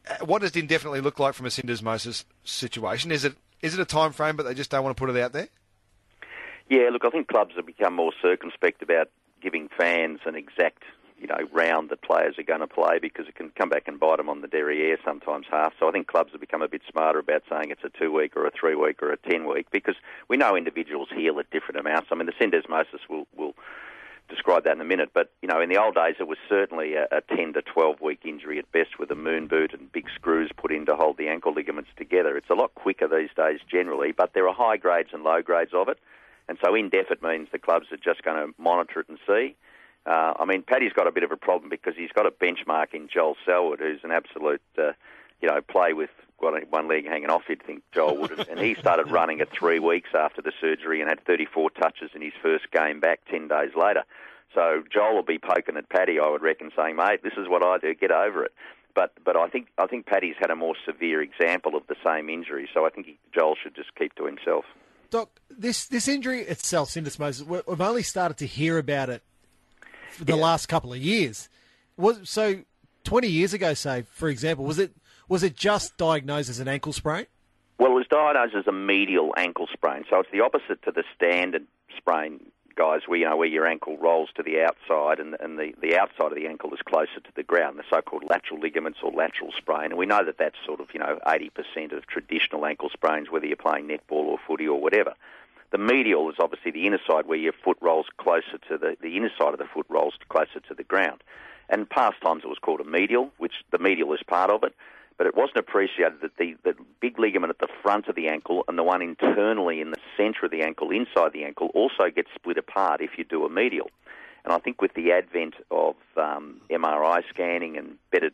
what does indefinitely look like from a syndesmosis situation? Is it a time frame, but they just don't want to put it out there? Yeah, look, I think clubs have become more circumspect about giving fans an exact, round that players are going to play, because it can come back and bite them on the derriere sometimes half. So I think clubs have become a bit smarter about saying it's a 2-week or a 3-week or a 10-week, because we know individuals heal at different amounts. I mean, the syndesmosis will describe that in a minute, but, in the old days it was certainly a 10 to 12-week injury at best, with a moon boot and big screws put in to hold the ankle ligaments together. It's a lot quicker these days generally, but there are high grades and low grades of it, and so indefinite means the clubs are just going to monitor it and see. Paddy's got a bit of a problem because he's got a benchmark in Joel Selwood, who's an absolute, play with one leg hanging off, you'd think Joel would. And he started running at 3 weeks after the surgery and had 34 touches in his first game back 10 days later. So Joel will be poking at Paddy, I would reckon, saying, mate, this is what I do, get over it. But I think Paddy's had a more severe example of the same injury, so I think Joel should just keep to himself. Doc, this injury itself, syndesmosis, we've only started to hear about it for the last couple of years. So 20 years ago, say, for example, was it just diagnosed as an ankle sprain? Well, it was diagnosed as a medial ankle sprain, so it's the opposite to the standard sprain, guys, where your ankle rolls to the outside and the outside of the ankle is closer to the ground, the so-called lateral ligaments or lateral sprain. And we know that that's sort of, 80% of traditional ankle sprains, whether you're playing netball or footy or whatever. The medial is obviously the inner side, where your foot rolls closer to the inner side of the foot rolls closer to the ground. And in past times it was called a medial, which the medial is part of it, but it wasn't appreciated that the big ligament at the front of the ankle and the one internally in the centre of the ankle, inside the ankle, also gets split apart if you do a medial. And I think with the advent of MRI scanning and better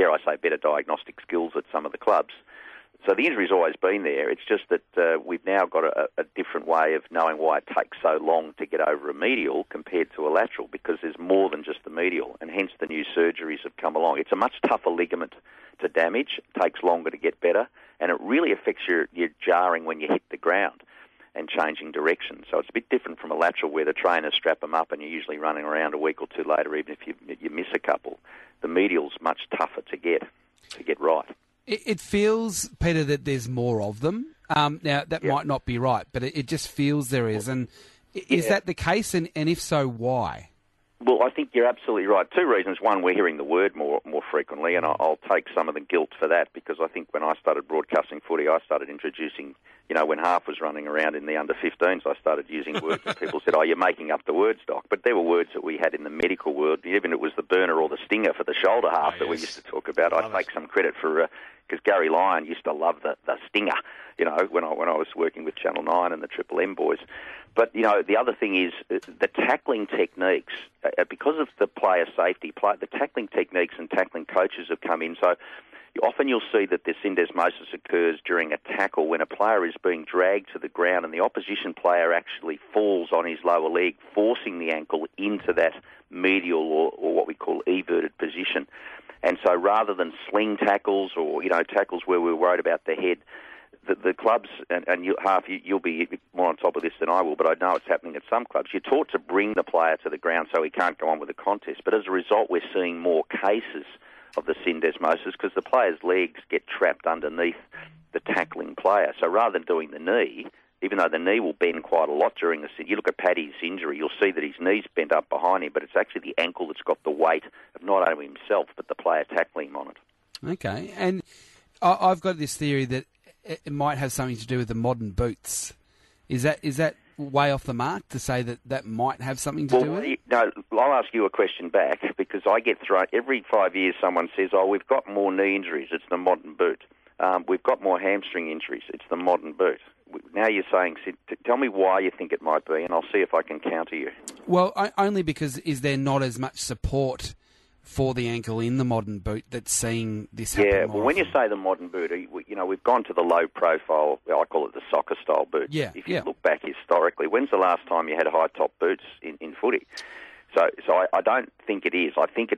diagnostic skills at some of the clubs, so the injury's always been there. It's just that we've now got a different way of knowing why it takes so long to get over a medial compared to a lateral, because there's more than just the medial, and hence the new surgeries have come along. It's a much tougher ligament to damage, it takes longer to get better, and it really affects your jarring when you hit the ground and changing direction. So it's a bit different from a lateral, where the trainers strap them up and you're usually running around a week or two later, even if you miss a couple. The medial's much tougher to get right. It feels, Peter, that there's more of them. Now, that might not be right, but it just feels there is. And is that the case? And if so, why? Well, I think you're absolutely right. Two reasons. One, we're hearing the word more frequently, and I'll take some of the guilt for that, because I think when I started broadcasting footy, I started introducing, when Half was running around in the under-15s, I started using words, and people said, you're making up the words, Doc. But there were words that we had in the medical world, even it was the burner or the stinger for the shoulder half that we used to talk about. I take some credit for, because Gary Lyon used to love the stinger, when I was working with Channel 9 and the Triple M boys. But, the other thing is the tackling techniques, because of the player safety, the tackling techniques and tackling coaches have come in. So often you'll see that the syndesmosis occurs during a tackle when a player is being dragged to the ground and the opposition player actually falls on his lower leg, forcing the ankle into that medial or what we call everted position. And so rather than sling tackles or, tackles where we're worried about the head, the clubs, and you'll be more on top of this than I will, but I know it's happening at some clubs. You're taught to bring the player to the ground so he can't go on with the contest. But as a result, we're seeing more cases of the syndesmosis because the player's legs get trapped underneath the tackling player. So rather than doing the knee, even though the knee will bend quite a lot during you look at Paddy's injury, you'll see that his knee's bent up behind him, but it's actually the ankle that's got the weight of not only himself, but the player tackling him on it. Okay, and I've got this theory that it might have something to do with the modern boots. Is that way off the mark to say that might have something to do with it? No, I'll ask you a question back, because I get thrown every 5 years. Someone says, we've got more knee injuries, it's the modern boot. We've got more hamstring injuries, it's the modern boot. Now you're saying, tell me why you think it might be, and I'll see if I can counter you. Well, only because is there not as much support for the ankle in the modern boot that's seeing this happen? Yeah, well, when you say the modern boot, we've gone to the low profile, I call it the soccer style boot. Yeah, if you look back historically, when's the last time you had high top boots in footy? So I don't think it is. I think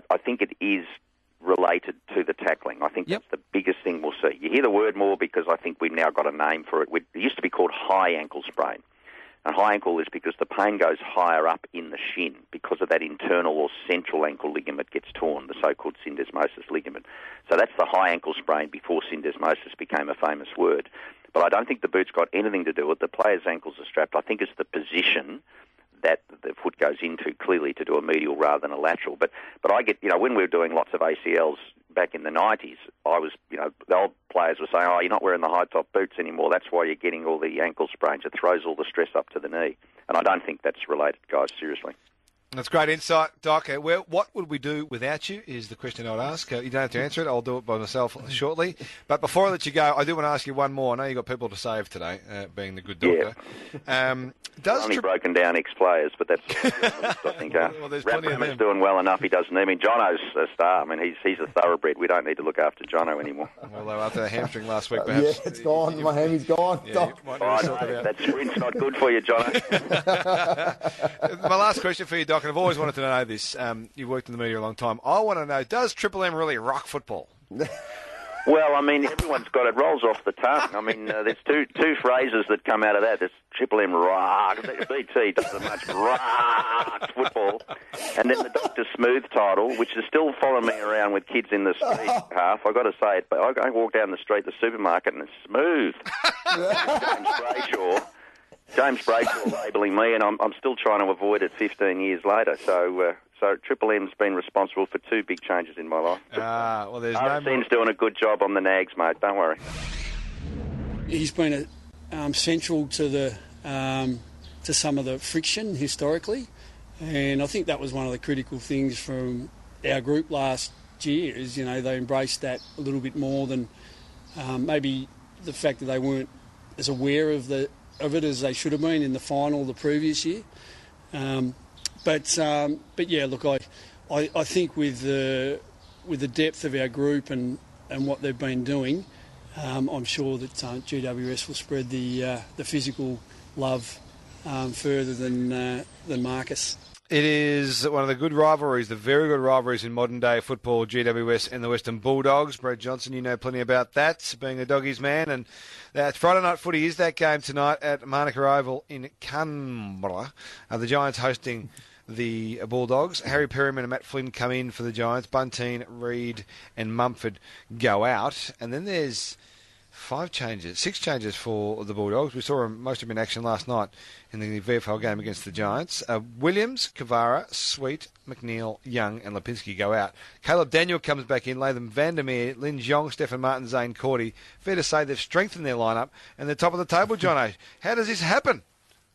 it is related to the tackling. I think that's the biggest thing we'll see. You hear the word more because I think we've now got a name for it. It used to be called high ankle sprain. And high ankle is because the pain goes higher up in the shin because of that internal or central ankle ligament gets torn, the so-called syndesmosis ligament. So that's the high ankle sprain before syndesmosis became a famous word. But I don't think the boot's got anything to do with it. The player's ankles are strapped. I think it's the position that the foot goes into, clearly to do a medial rather than a lateral. But I get, when we were doing lots of ACLs back in the 90s, the old players were saying, you're not wearing the high-top boots anymore. That's why you're getting all the ankle sprains. It throws all the stress up to the knee. And I don't think that's related, guys, seriously. That's great insight, Doc. What would we do without you is the question I would ask. You don't have to answer it. I'll do it by myself shortly. But before I let you go, I do want to ask you one more. I know you've got people to save today, being the good doctor. Yeah. Only broken down ex-players, but that's I think Rapper's doing well enough. He doesn't need me. Jono's a star. I mean, he's a thoroughbred. We don't need to look after Jono anymore. Although after the hamstring last week, perhaps. Yeah, it's gone. My hammy's gone. Yeah, that sprint's not good for you, Jono. My last question for you, Doc, and I've always wanted to know this. You've worked in the media a long time. I want to know, does Triple M really rock football? Well, I mean, everyone's got it. Rolls off the tongue. I mean, there's two phrases that come out of that. There's Triple M rock. BT doesn't much rock football. And then the Dr. Smooth title, which is still following me around with kids in the street half. I've got to say it, but I walk down the street, the supermarket, and it's smooth. James Brayshaw labelling me, and I'm still trying to avoid it 15 years later. So Triple M's been responsible for two big changes in my life. Well, there's RSN's doing a good job on the nags, mate. Don't worry. He's been central to to some of the friction historically, and I think that was one of the critical things from our group last year. Is they embraced that a little bit more than maybe the fact that they weren't as aware of it as they should have been in the final the previous year. But yeah, look, I think with the depth of our group and what they've been doing, I'm sure that GWS will spread the physical love further than Marcus. It is one of the good rivalries, the very good rivalries in modern day football, GWS and the Western Bulldogs. Brad Johnson, you know plenty about that, being a Doggies man. And that Friday night footy is that game tonight at Manuka Oval in Canberra. The Giants hosting the Bulldogs. Harry Perryman and Matt Flynn come in for the Giants. Bunteen, Reid and Mumford go out. And then there's six changes for the Bulldogs. We saw most of them in action last night in the VFL game against the Giants. Williams, Kavara, Sweet, McNeil, Young and Lipinski go out. Caleb Daniel comes back in. Latham Vandermeer, Lin Jong, Stephen Martin, Zane Cordy. Fair to say they've strengthened their lineup and they're top of the table, Jono. How does this happen?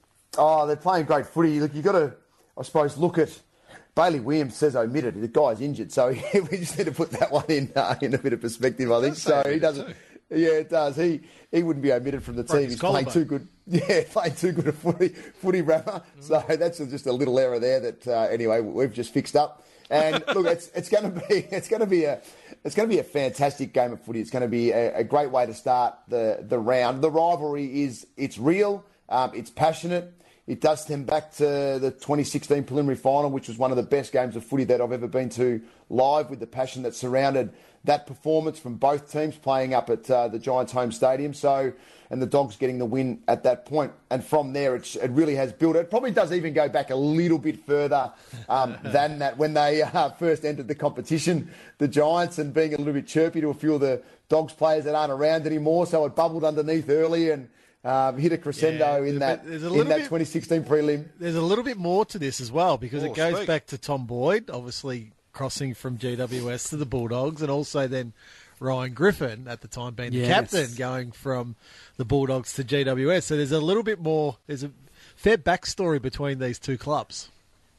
Oh, they're playing great footy. Look, you've got to, I suppose, look at Bailey Williams says omitted. The guy's injured, so we just need to put that one in a bit of perspective, I think. So he doesn't. Yeah, it does. He wouldn't be omitted from the team. He's playing too good. Yeah, playing too good a footy rapper. So that's just a little error there that anyway we've just fixed up. And look, it's going to be a fantastic game of footy. It's going to be a great way to start the round. The rivalry it's real. It's passionate. It does stem back to the 2016 preliminary final, which was one of the best games of footy that I've ever been to live, with the passion that surrounded that performance from both teams playing up at the Giants' home stadium. So, and the Dogs getting the win at that point. And from there, it really has built. It probably does even go back a little bit further than that when they first entered the competition, the Giants, and being a little bit chirpy to a few of the Dogs players that aren't around anymore. So it bubbled underneath early and hit a crescendo in that 2016 prelim. There's a little bit more to this as well, because it goes back to Tom Boyd, obviously crossing from GWS to the Bulldogs, and also then Ryan Griffin, at the time being the captain, going from the Bulldogs to GWS. So there's a little bit more, there's a fair backstory between these two clubs.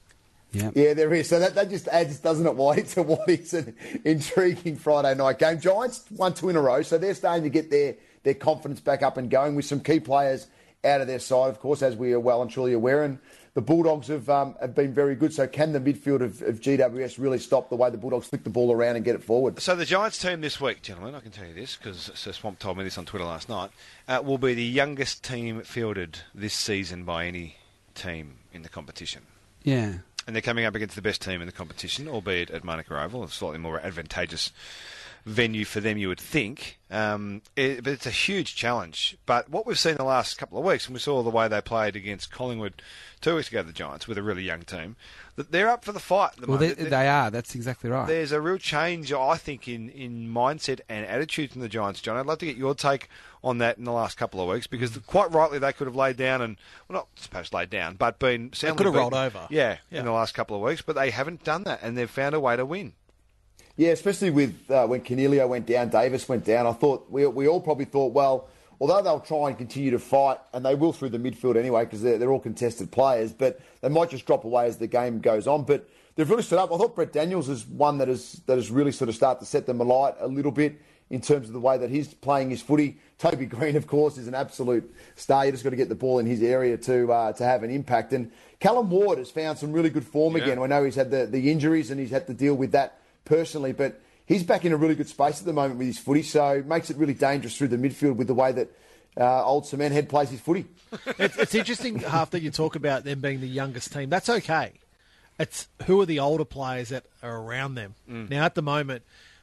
Yeah, there is. So that just adds, doesn't it, Whitey, to what is an intriguing Friday night game. Giants won 2 in a row, so they're starting to get their confidence back up and going with some key players out of their side, of course, as we are well and truly aware. And the Bulldogs have been very good. So can the midfield of GWS really stop the way the Bulldogs flick the ball around and get it forward? So the Giants team this week, gentlemen, I can tell you this because Sir Swamp told me this on Twitter last night, will be the youngest team fielded this season by any team in the competition. Yeah. And they're coming up against the best team in the competition, albeit at Manuka Oval, a slightly more advantageous venue for them, you would think. But it's a huge challenge. But what we've seen the last couple of weeks, and we saw the way they played against Collingwood 2 weeks ago, the Giants, with a really young team, that they're up for the fight at the moment. They are. That's exactly right. There's a real change, I think, in mindset and attitude from the Giants, John. I'd love to get your take on that in the last couple of weeks, because quite rightly they could have laid down and, well, not supposed to lay down, but been soundly could have beaten. rolled over. Yeah, in the last couple of weeks, but they haven't done that, and they've found a way to win. Yeah, especially with when Cornelio went down, Davis went down. I thought we all probably thought, well, although they'll try and continue to fight, and they will through the midfield anyway, because they're all contested players, but they might just drop away as the game goes on. But they've really stood up. I thought Brett Daniels is one that is really sort of started to set them alight a little bit in terms of the way that he's playing his footy. Toby Green, of course, is an absolute star. You just got to get the ball in his area to have an impact. And Callum Ward has found some really good form again. I know he's had the injuries and he's had to deal with that personally, but he's back in a really good space at the moment with his footy, so it makes it really dangerous through the midfield with the way that old Cement Head plays his footy. It's interesting, Half, that you talk about them being the youngest team. That's okay. It's who are the older players that are around them. Now, at the moment,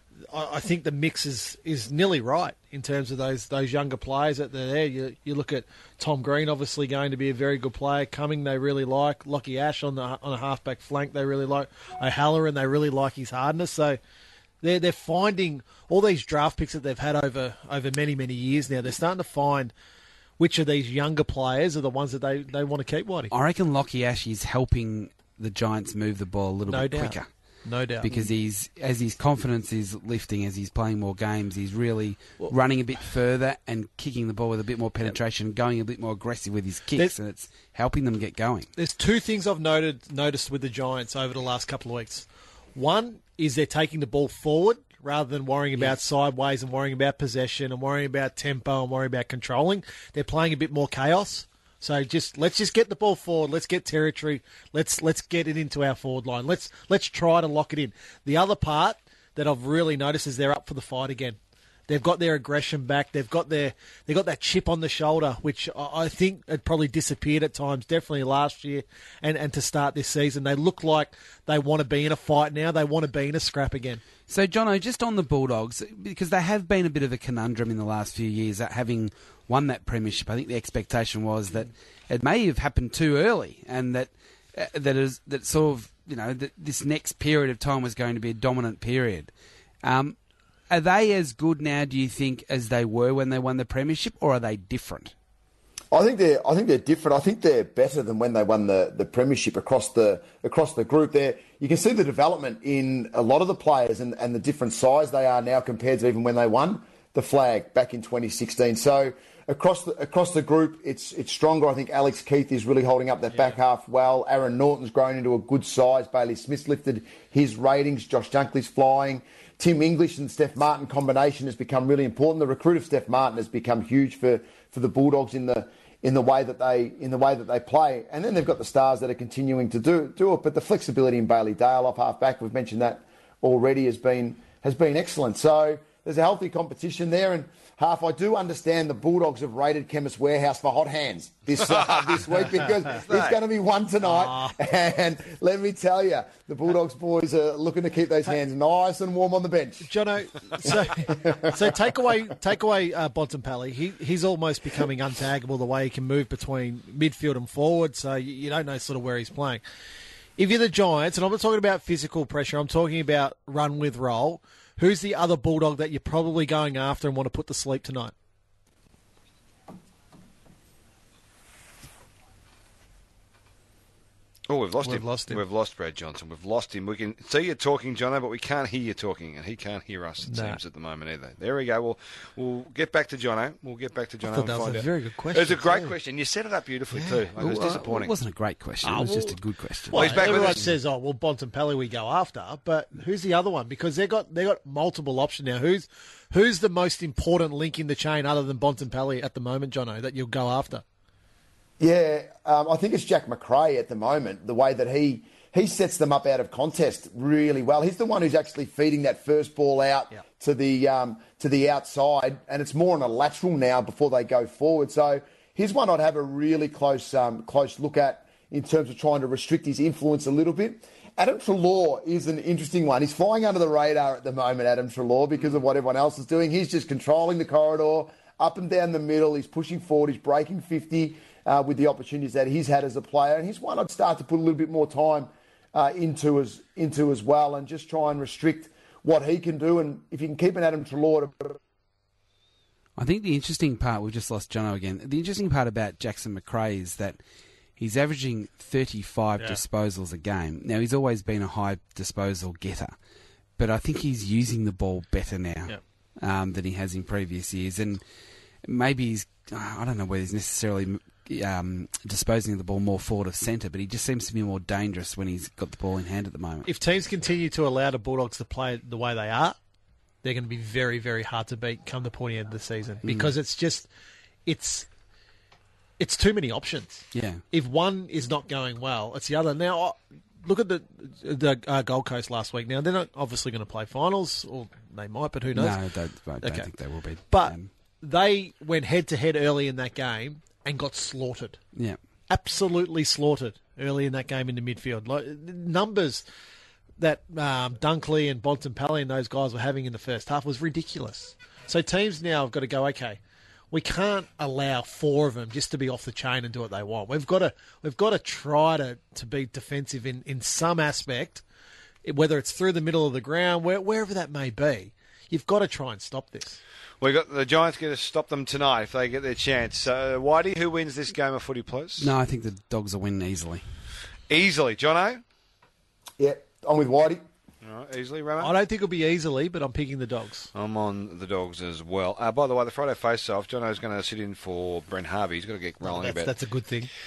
I think the mix is nearly right in terms of those younger players that they're there. You look at Tom Green, obviously going to be a very good player. Cumming, they really like. Lockie Ash on a halfback flank, they really like. O'Halloran, they really like his hardness. So they're finding all these draft picks that they've had over many, many years now. They're starting to find which of these younger players are the ones that they want to keep, Whitey. I reckon Lockie Ash is helping the Giants move the ball a little bit quicker. No doubt. Because as his confidence is lifting, as he's playing more games, he's really running a bit further and kicking the ball with a bit more penetration, going a bit more aggressive with his kicks, and it's helping them get going. There's two things I've noticed with the Giants over the last couple of weeks. One is they're taking the ball forward rather than worrying about sideways and worrying about possession and worrying about tempo and worrying about controlling. They're playing a bit more chaos. So let's just get the ball forward. Let's get territory. Let's get it into our forward line. Let's try to lock it in. The other part that I've really noticed is they're up for the fight again. They've got their aggression back. They've got that chip on the shoulder, which I think had probably disappeared at times, definitely last year and to start this season. They look like they want to be in a fight now. They want to be in a scrap again. So, Jono, just on the Bulldogs, because they have been a bit of a conundrum in the last few years, having won that premiership. I think the expectation was that it may have happened too early, and that sort of, that this next period of time was going to be a dominant period. Are they as good now, do you think, as they were when they won the premiership, or are they different? I think they're different. I think they're better than when they won the premiership across the group. There, you can see the development in a lot of the players and the different size they are now compared to even when they won the flag back in 2016. So across the group, it's stronger. I think Alex Keith is really holding up that back half well. Aaron Norton's grown into a good size. Bailey Smith's lifted his ratings. Josh Dunkley's flying. Tim English and Steph Martin combination has become really important. The recruit of Steph Martin has become huge for the Bulldogs in the way that they play. And then they've got the stars that are continuing to do it. But the flexibility in Bailey Dale off half back, we've mentioned that already, has been excellent. So there's a healthy competition there. And Half, I do understand the Bulldogs have raided Chemist Warehouse for hot hands this week, because there's going to be one tonight. And let me tell you, the Bulldogs boys are looking to keep those hands nice and warm on the bench. Jono, so take away Bontempelli. He's almost becoming untaggable the way he can move between midfield and forward, so you don't know sort of where he's playing. If you're the Giants, and I'm not talking about physical pressure, I'm talking about run with roll, who's the other Bulldog that you're probably going after and want to put to sleep tonight? Oh, we've lost him. We've lost Brad Johnson. We've lost him. We can see you talking, Jono, but we can't hear you talking, and he can't hear us, it seems, at the moment either. There we go. We'll get back to Jono. I thought that was a very good question. It was a great question. You set it up beautifully, too. It was disappointing. It wasn't a great question. It was just a good question. Well, everyone says, Bontempelli we go after, but who's the other one? Because they got multiple options now. Who's the most important link in the chain other than Bontempelli at the moment, Jono, that you'll go after? Yeah, I think it's Jack McRae at the moment, the way that he sets them up out of contest really well. He's the one who's actually feeding that first ball out to the outside, and it's more on a lateral now before they go forward. So here's one I'd have a really close look at in terms of trying to restrict his influence a little bit. Adam Treloar is an interesting one. He's flying under the radar at the moment, Adam Treloar, because of what everyone else is doing. He's just controlling the corridor, up and down the middle. He's pushing forward. He's breaking 50 with the opportunities that he's had as a player. And he's one I'd start to put a little bit more time into as well, and just try and restrict what he can do. And if you can keep an Adam Treloar... I think the interesting part, we've just lost Jono again, the interesting part about Jackson Macrae is that he's averaging 35 disposals a game. Now, he's always been a high disposal getter, but I think he's using the ball better now than he has in previous years. And maybe he's, I don't know whether he's necessarily disposing of the ball more forward of centre, but he just seems to be more dangerous when he's got the ball in hand at the moment. If teams continue to allow the Bulldogs to play the way they are, they're going to be very, very hard to beat come the pointy end of the season, because it's just, it's too many options. Yeah. If one is not going well, it's the other. Now, look at the Gold Coast last week. Now, they're not obviously going to play finals, or they might, but who knows? No, I don't think they will be. But they went head-to-head early in that game and got slaughtered. Yeah. Absolutely slaughtered early in that game in the midfield. Like, numbers that Dunkley and Bontempelli and those guys were having in the first half was ridiculous. So teams now have got to go, okay, we can't allow 4 of them just to be off the chain and do what they want. We've got to try to be defensive in some aspect, whether it's through the middle of the ground, wherever that may be. You've got to try and stop this. We got the Giants going to stop them tonight if they get their chance. So, Whitey, who wins this game of footy, please? No, I think the Dogs will win easily. Easily, Jono? Yeah, I'm with Whitey. All right, easily, Ramo? I don't think it'll be easily, but I'm picking the Dogs. I'm on the Dogs as well. By the way, the Friday face-off, Jono's going to sit in for Brent Harvey. He's got to get rolling That's a good thing.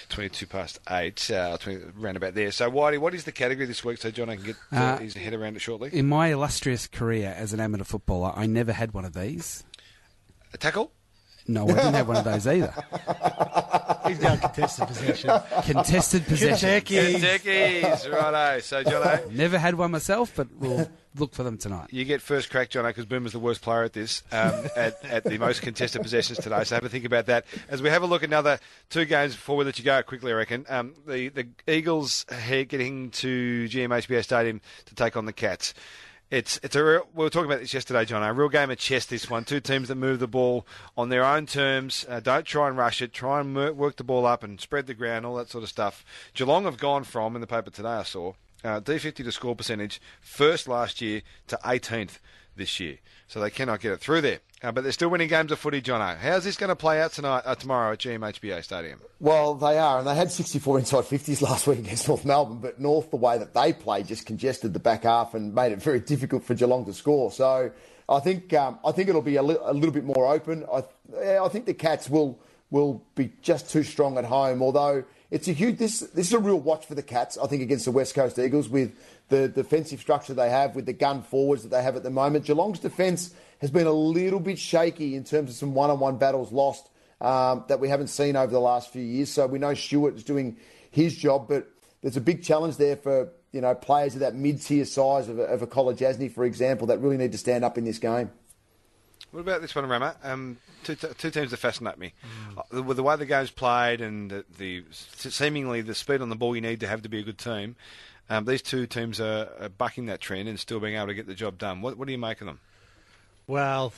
8:22, round about there. So, Whitey, what is the category this week so Jono can get his head around it shortly? In my illustrious career as an amateur footballer, I never had one of these. A tackle? No, I didn't have one of those either. He's got contested possession. Contested possession. Kentucky's, righto. So, Jono. Never had one myself, but we'll look for them tonight. You get first crack, Jono, because Boomer's the worst player at this, at the most contested possessions today. So have a think about that. As we have a look at another 2 games before we let you go quickly, I reckon. The Eagles getting to GMHBA Stadium to take on the Cats. It's a real, we were talking about this yesterday, John. A real game of chess, this one. 2 teams that move the ball on their own terms. Don't try and rush it. Try and work the ball up and spread the ground, all that sort of stuff. Geelong have gone from, in the paper today I saw, D50 to score percentage, first last year to 18th this year. So they cannot get it through there. But they're still winning games of footy, Jono. How's this going to play out tomorrow at GMHBA Stadium? Well, they are, and they had 64 inside 50s last week against North Melbourne, but North, the way that they play, just congested the back half and made it very difficult for Geelong to score. So I think it'll be a little bit more open. I think the Cats will be just too strong at home, although it's a huge. This is a real watch for the Cats, I think, against the West Coast Eagles with the defensive structure they have, with the gun forwards that they have at the moment. Geelong's defence has been a little bit shaky in terms of some one-on-one battles lost that we haven't seen over the last few years. So we know Stewart is doing his job, but there's a big challenge there for players of that mid-tier size of a College Asney, for example, that really need to stand up in this game. What about this one, Rama? Two teams that fascinate me. With the way the game's played and the seemingly the speed on the ball you need to have to be a good team, these 2 teams are bucking that trend and still being able to get the job done. What do you make of them? Well,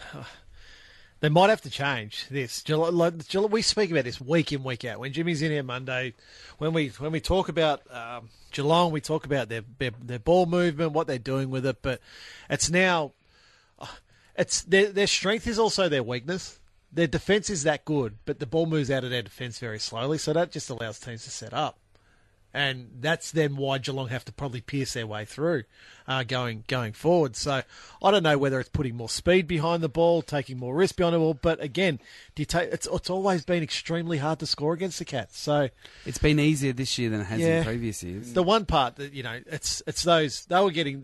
they might have to change this. We speak about this week in, week out. When Jimmy's in here Monday, when we talk about Geelong, we talk about their ball movement, what they're doing with it. But it's now, it's their strength is also their weakness. Their defence is that good, but the ball moves out of their defence very slowly, so that just allows teams to set up. And that's then why Geelong have to probably pierce their way through going forward. So I don't know whether it's putting more speed behind the ball, taking more risk behind the ball. But again, it's always been extremely hard to score against the Cats. So it's been easier this year than it has in previous years. The one part that it's those they're leading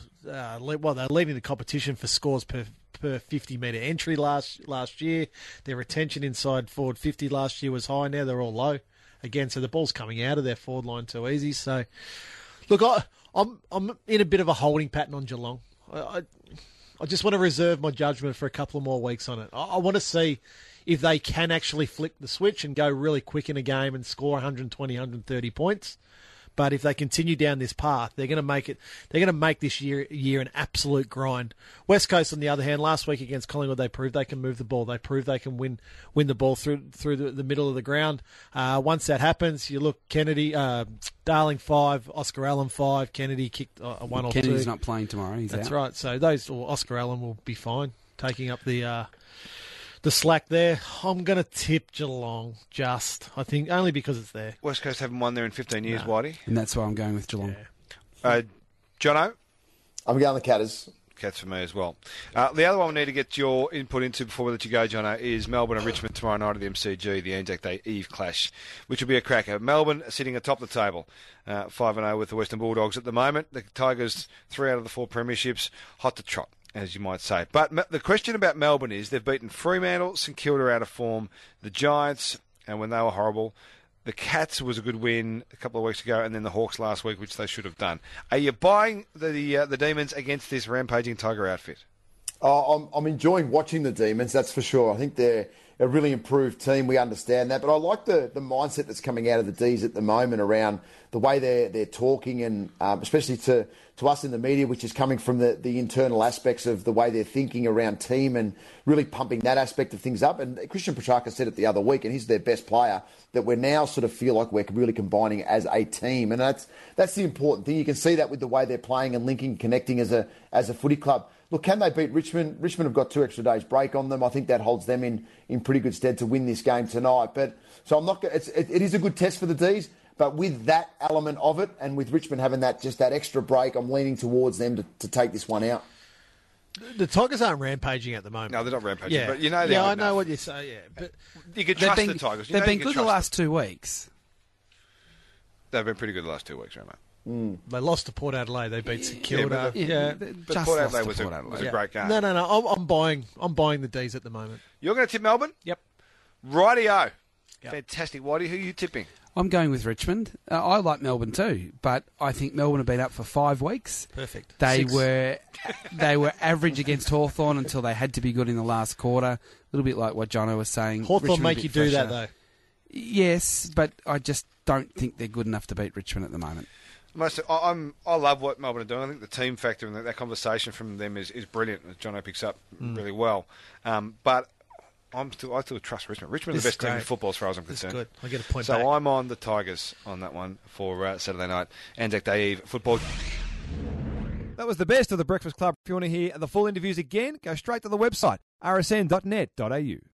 the competition for scores per 50-metre entry last year. Their retention inside forward 50 last year was high. Now they're all low. Again, so the ball's coming out of their forward line too easy. So, look, I'm in a bit of a holding pattern on Geelong. I just want to reserve my judgment for a couple of more weeks on it. I want to see if they can actually flick the switch and go really quick in a game and score 120, 130 points But if they continue down this path, they're going to make it. They're going to make this year an absolute grind. West Coast, on the other hand, last week against Collingwood, they proved they can move the ball. They proved they can win the ball through the middle of the ground. Once that happens, you look Kennedy, Darling 5, Oscar Allen 5. Kennedy kicked 1 or 2. Kennedy's not playing tomorrow. That's out. Right. So Oscar Allen will be fine, taking up the slack there. I'm going to tip Geelong, I think, only because it's there. West Coast haven't won there in 15 years, Whitey. And that's why I'm going with Geelong. Yeah. Jono? I'm going the Catters. Cats for me as well. The other one we need to get your input into before we let you go, Jono, is Melbourne and Richmond tomorrow night at the MCG, the Anzac Day Eve clash, which will be a cracker. Melbourne sitting atop the table, 5-0 with the Western Bulldogs at the moment. The Tigers, 3 out of the 4 premierships, hot to trot, as you might say. But the question about Melbourne is they've beaten Fremantle, St Kilda out of form, the Giants, and when they were horrible, the Cats was a good win a couple of weeks ago, and then the Hawks last week, which they should have done. Are you buying the Demons against this rampaging Tiger outfit? I'm enjoying watching the Demons, that's for sure. I think they're a really improved team. We understand that. But I like the mindset that's coming out of the Ds at the moment around the way they're talking, and especially to us in the media, which is coming from the internal aspects of the way they're thinking around team and really pumping that aspect of things up. And Christian Petrarca said it the other week, and he's their best player, that we now sort of feel like we're really combining as a team. And that's the important thing. You can see that with the way they're playing and linking, connecting as a footy club. Look, can they beat Richmond? Richmond have got 2 extra days break on them. I think that holds them in pretty good stead to win this game tonight. But so I'm not. It is a good test for the Ds, but with that element of it, and with Richmond having that extra break, I'm leaning towards them to take this one out. The Tigers aren't rampaging at the moment. No, they're not rampaging. Yeah, but you know they yeah, are I know enough. what you say. Yeah, but you can trust the Tigers. They've been good the last 2 weeks. They've been pretty good the last 2 weeks, Ramo. They lost to Port Adelaide. They beat St Kilda. But Port Adelaide was a great game. No. I'm buying the Ds at the moment. You're going to tip Melbourne? Yep. Rightio. Yep. Fantastic. Whitey, who are you tipping? I'm going with Richmond. I like Melbourne too, but I think Melbourne have been up for 5 weeks. Perfect. They 6. were average against Hawthorn until they had to be good in the last quarter. A little bit like what Jono was saying. Hawthorn make you do that though. Yes, but I just don't think they're good enough to beat Richmond at the moment. I love what Melbourne are doing. I think the team factor and that conversation from them is brilliant. Jono picks up really well. But I still trust Richmond. Richmond are the best team in football as far as I'm concerned. Good. I get a point so back. I'm on the Tigers on that one for Saturday night. Anzac Day Eve football. That was the best of the Breakfast Club. If you want to hear the full interviews again, go straight to the website, rsn.net.au.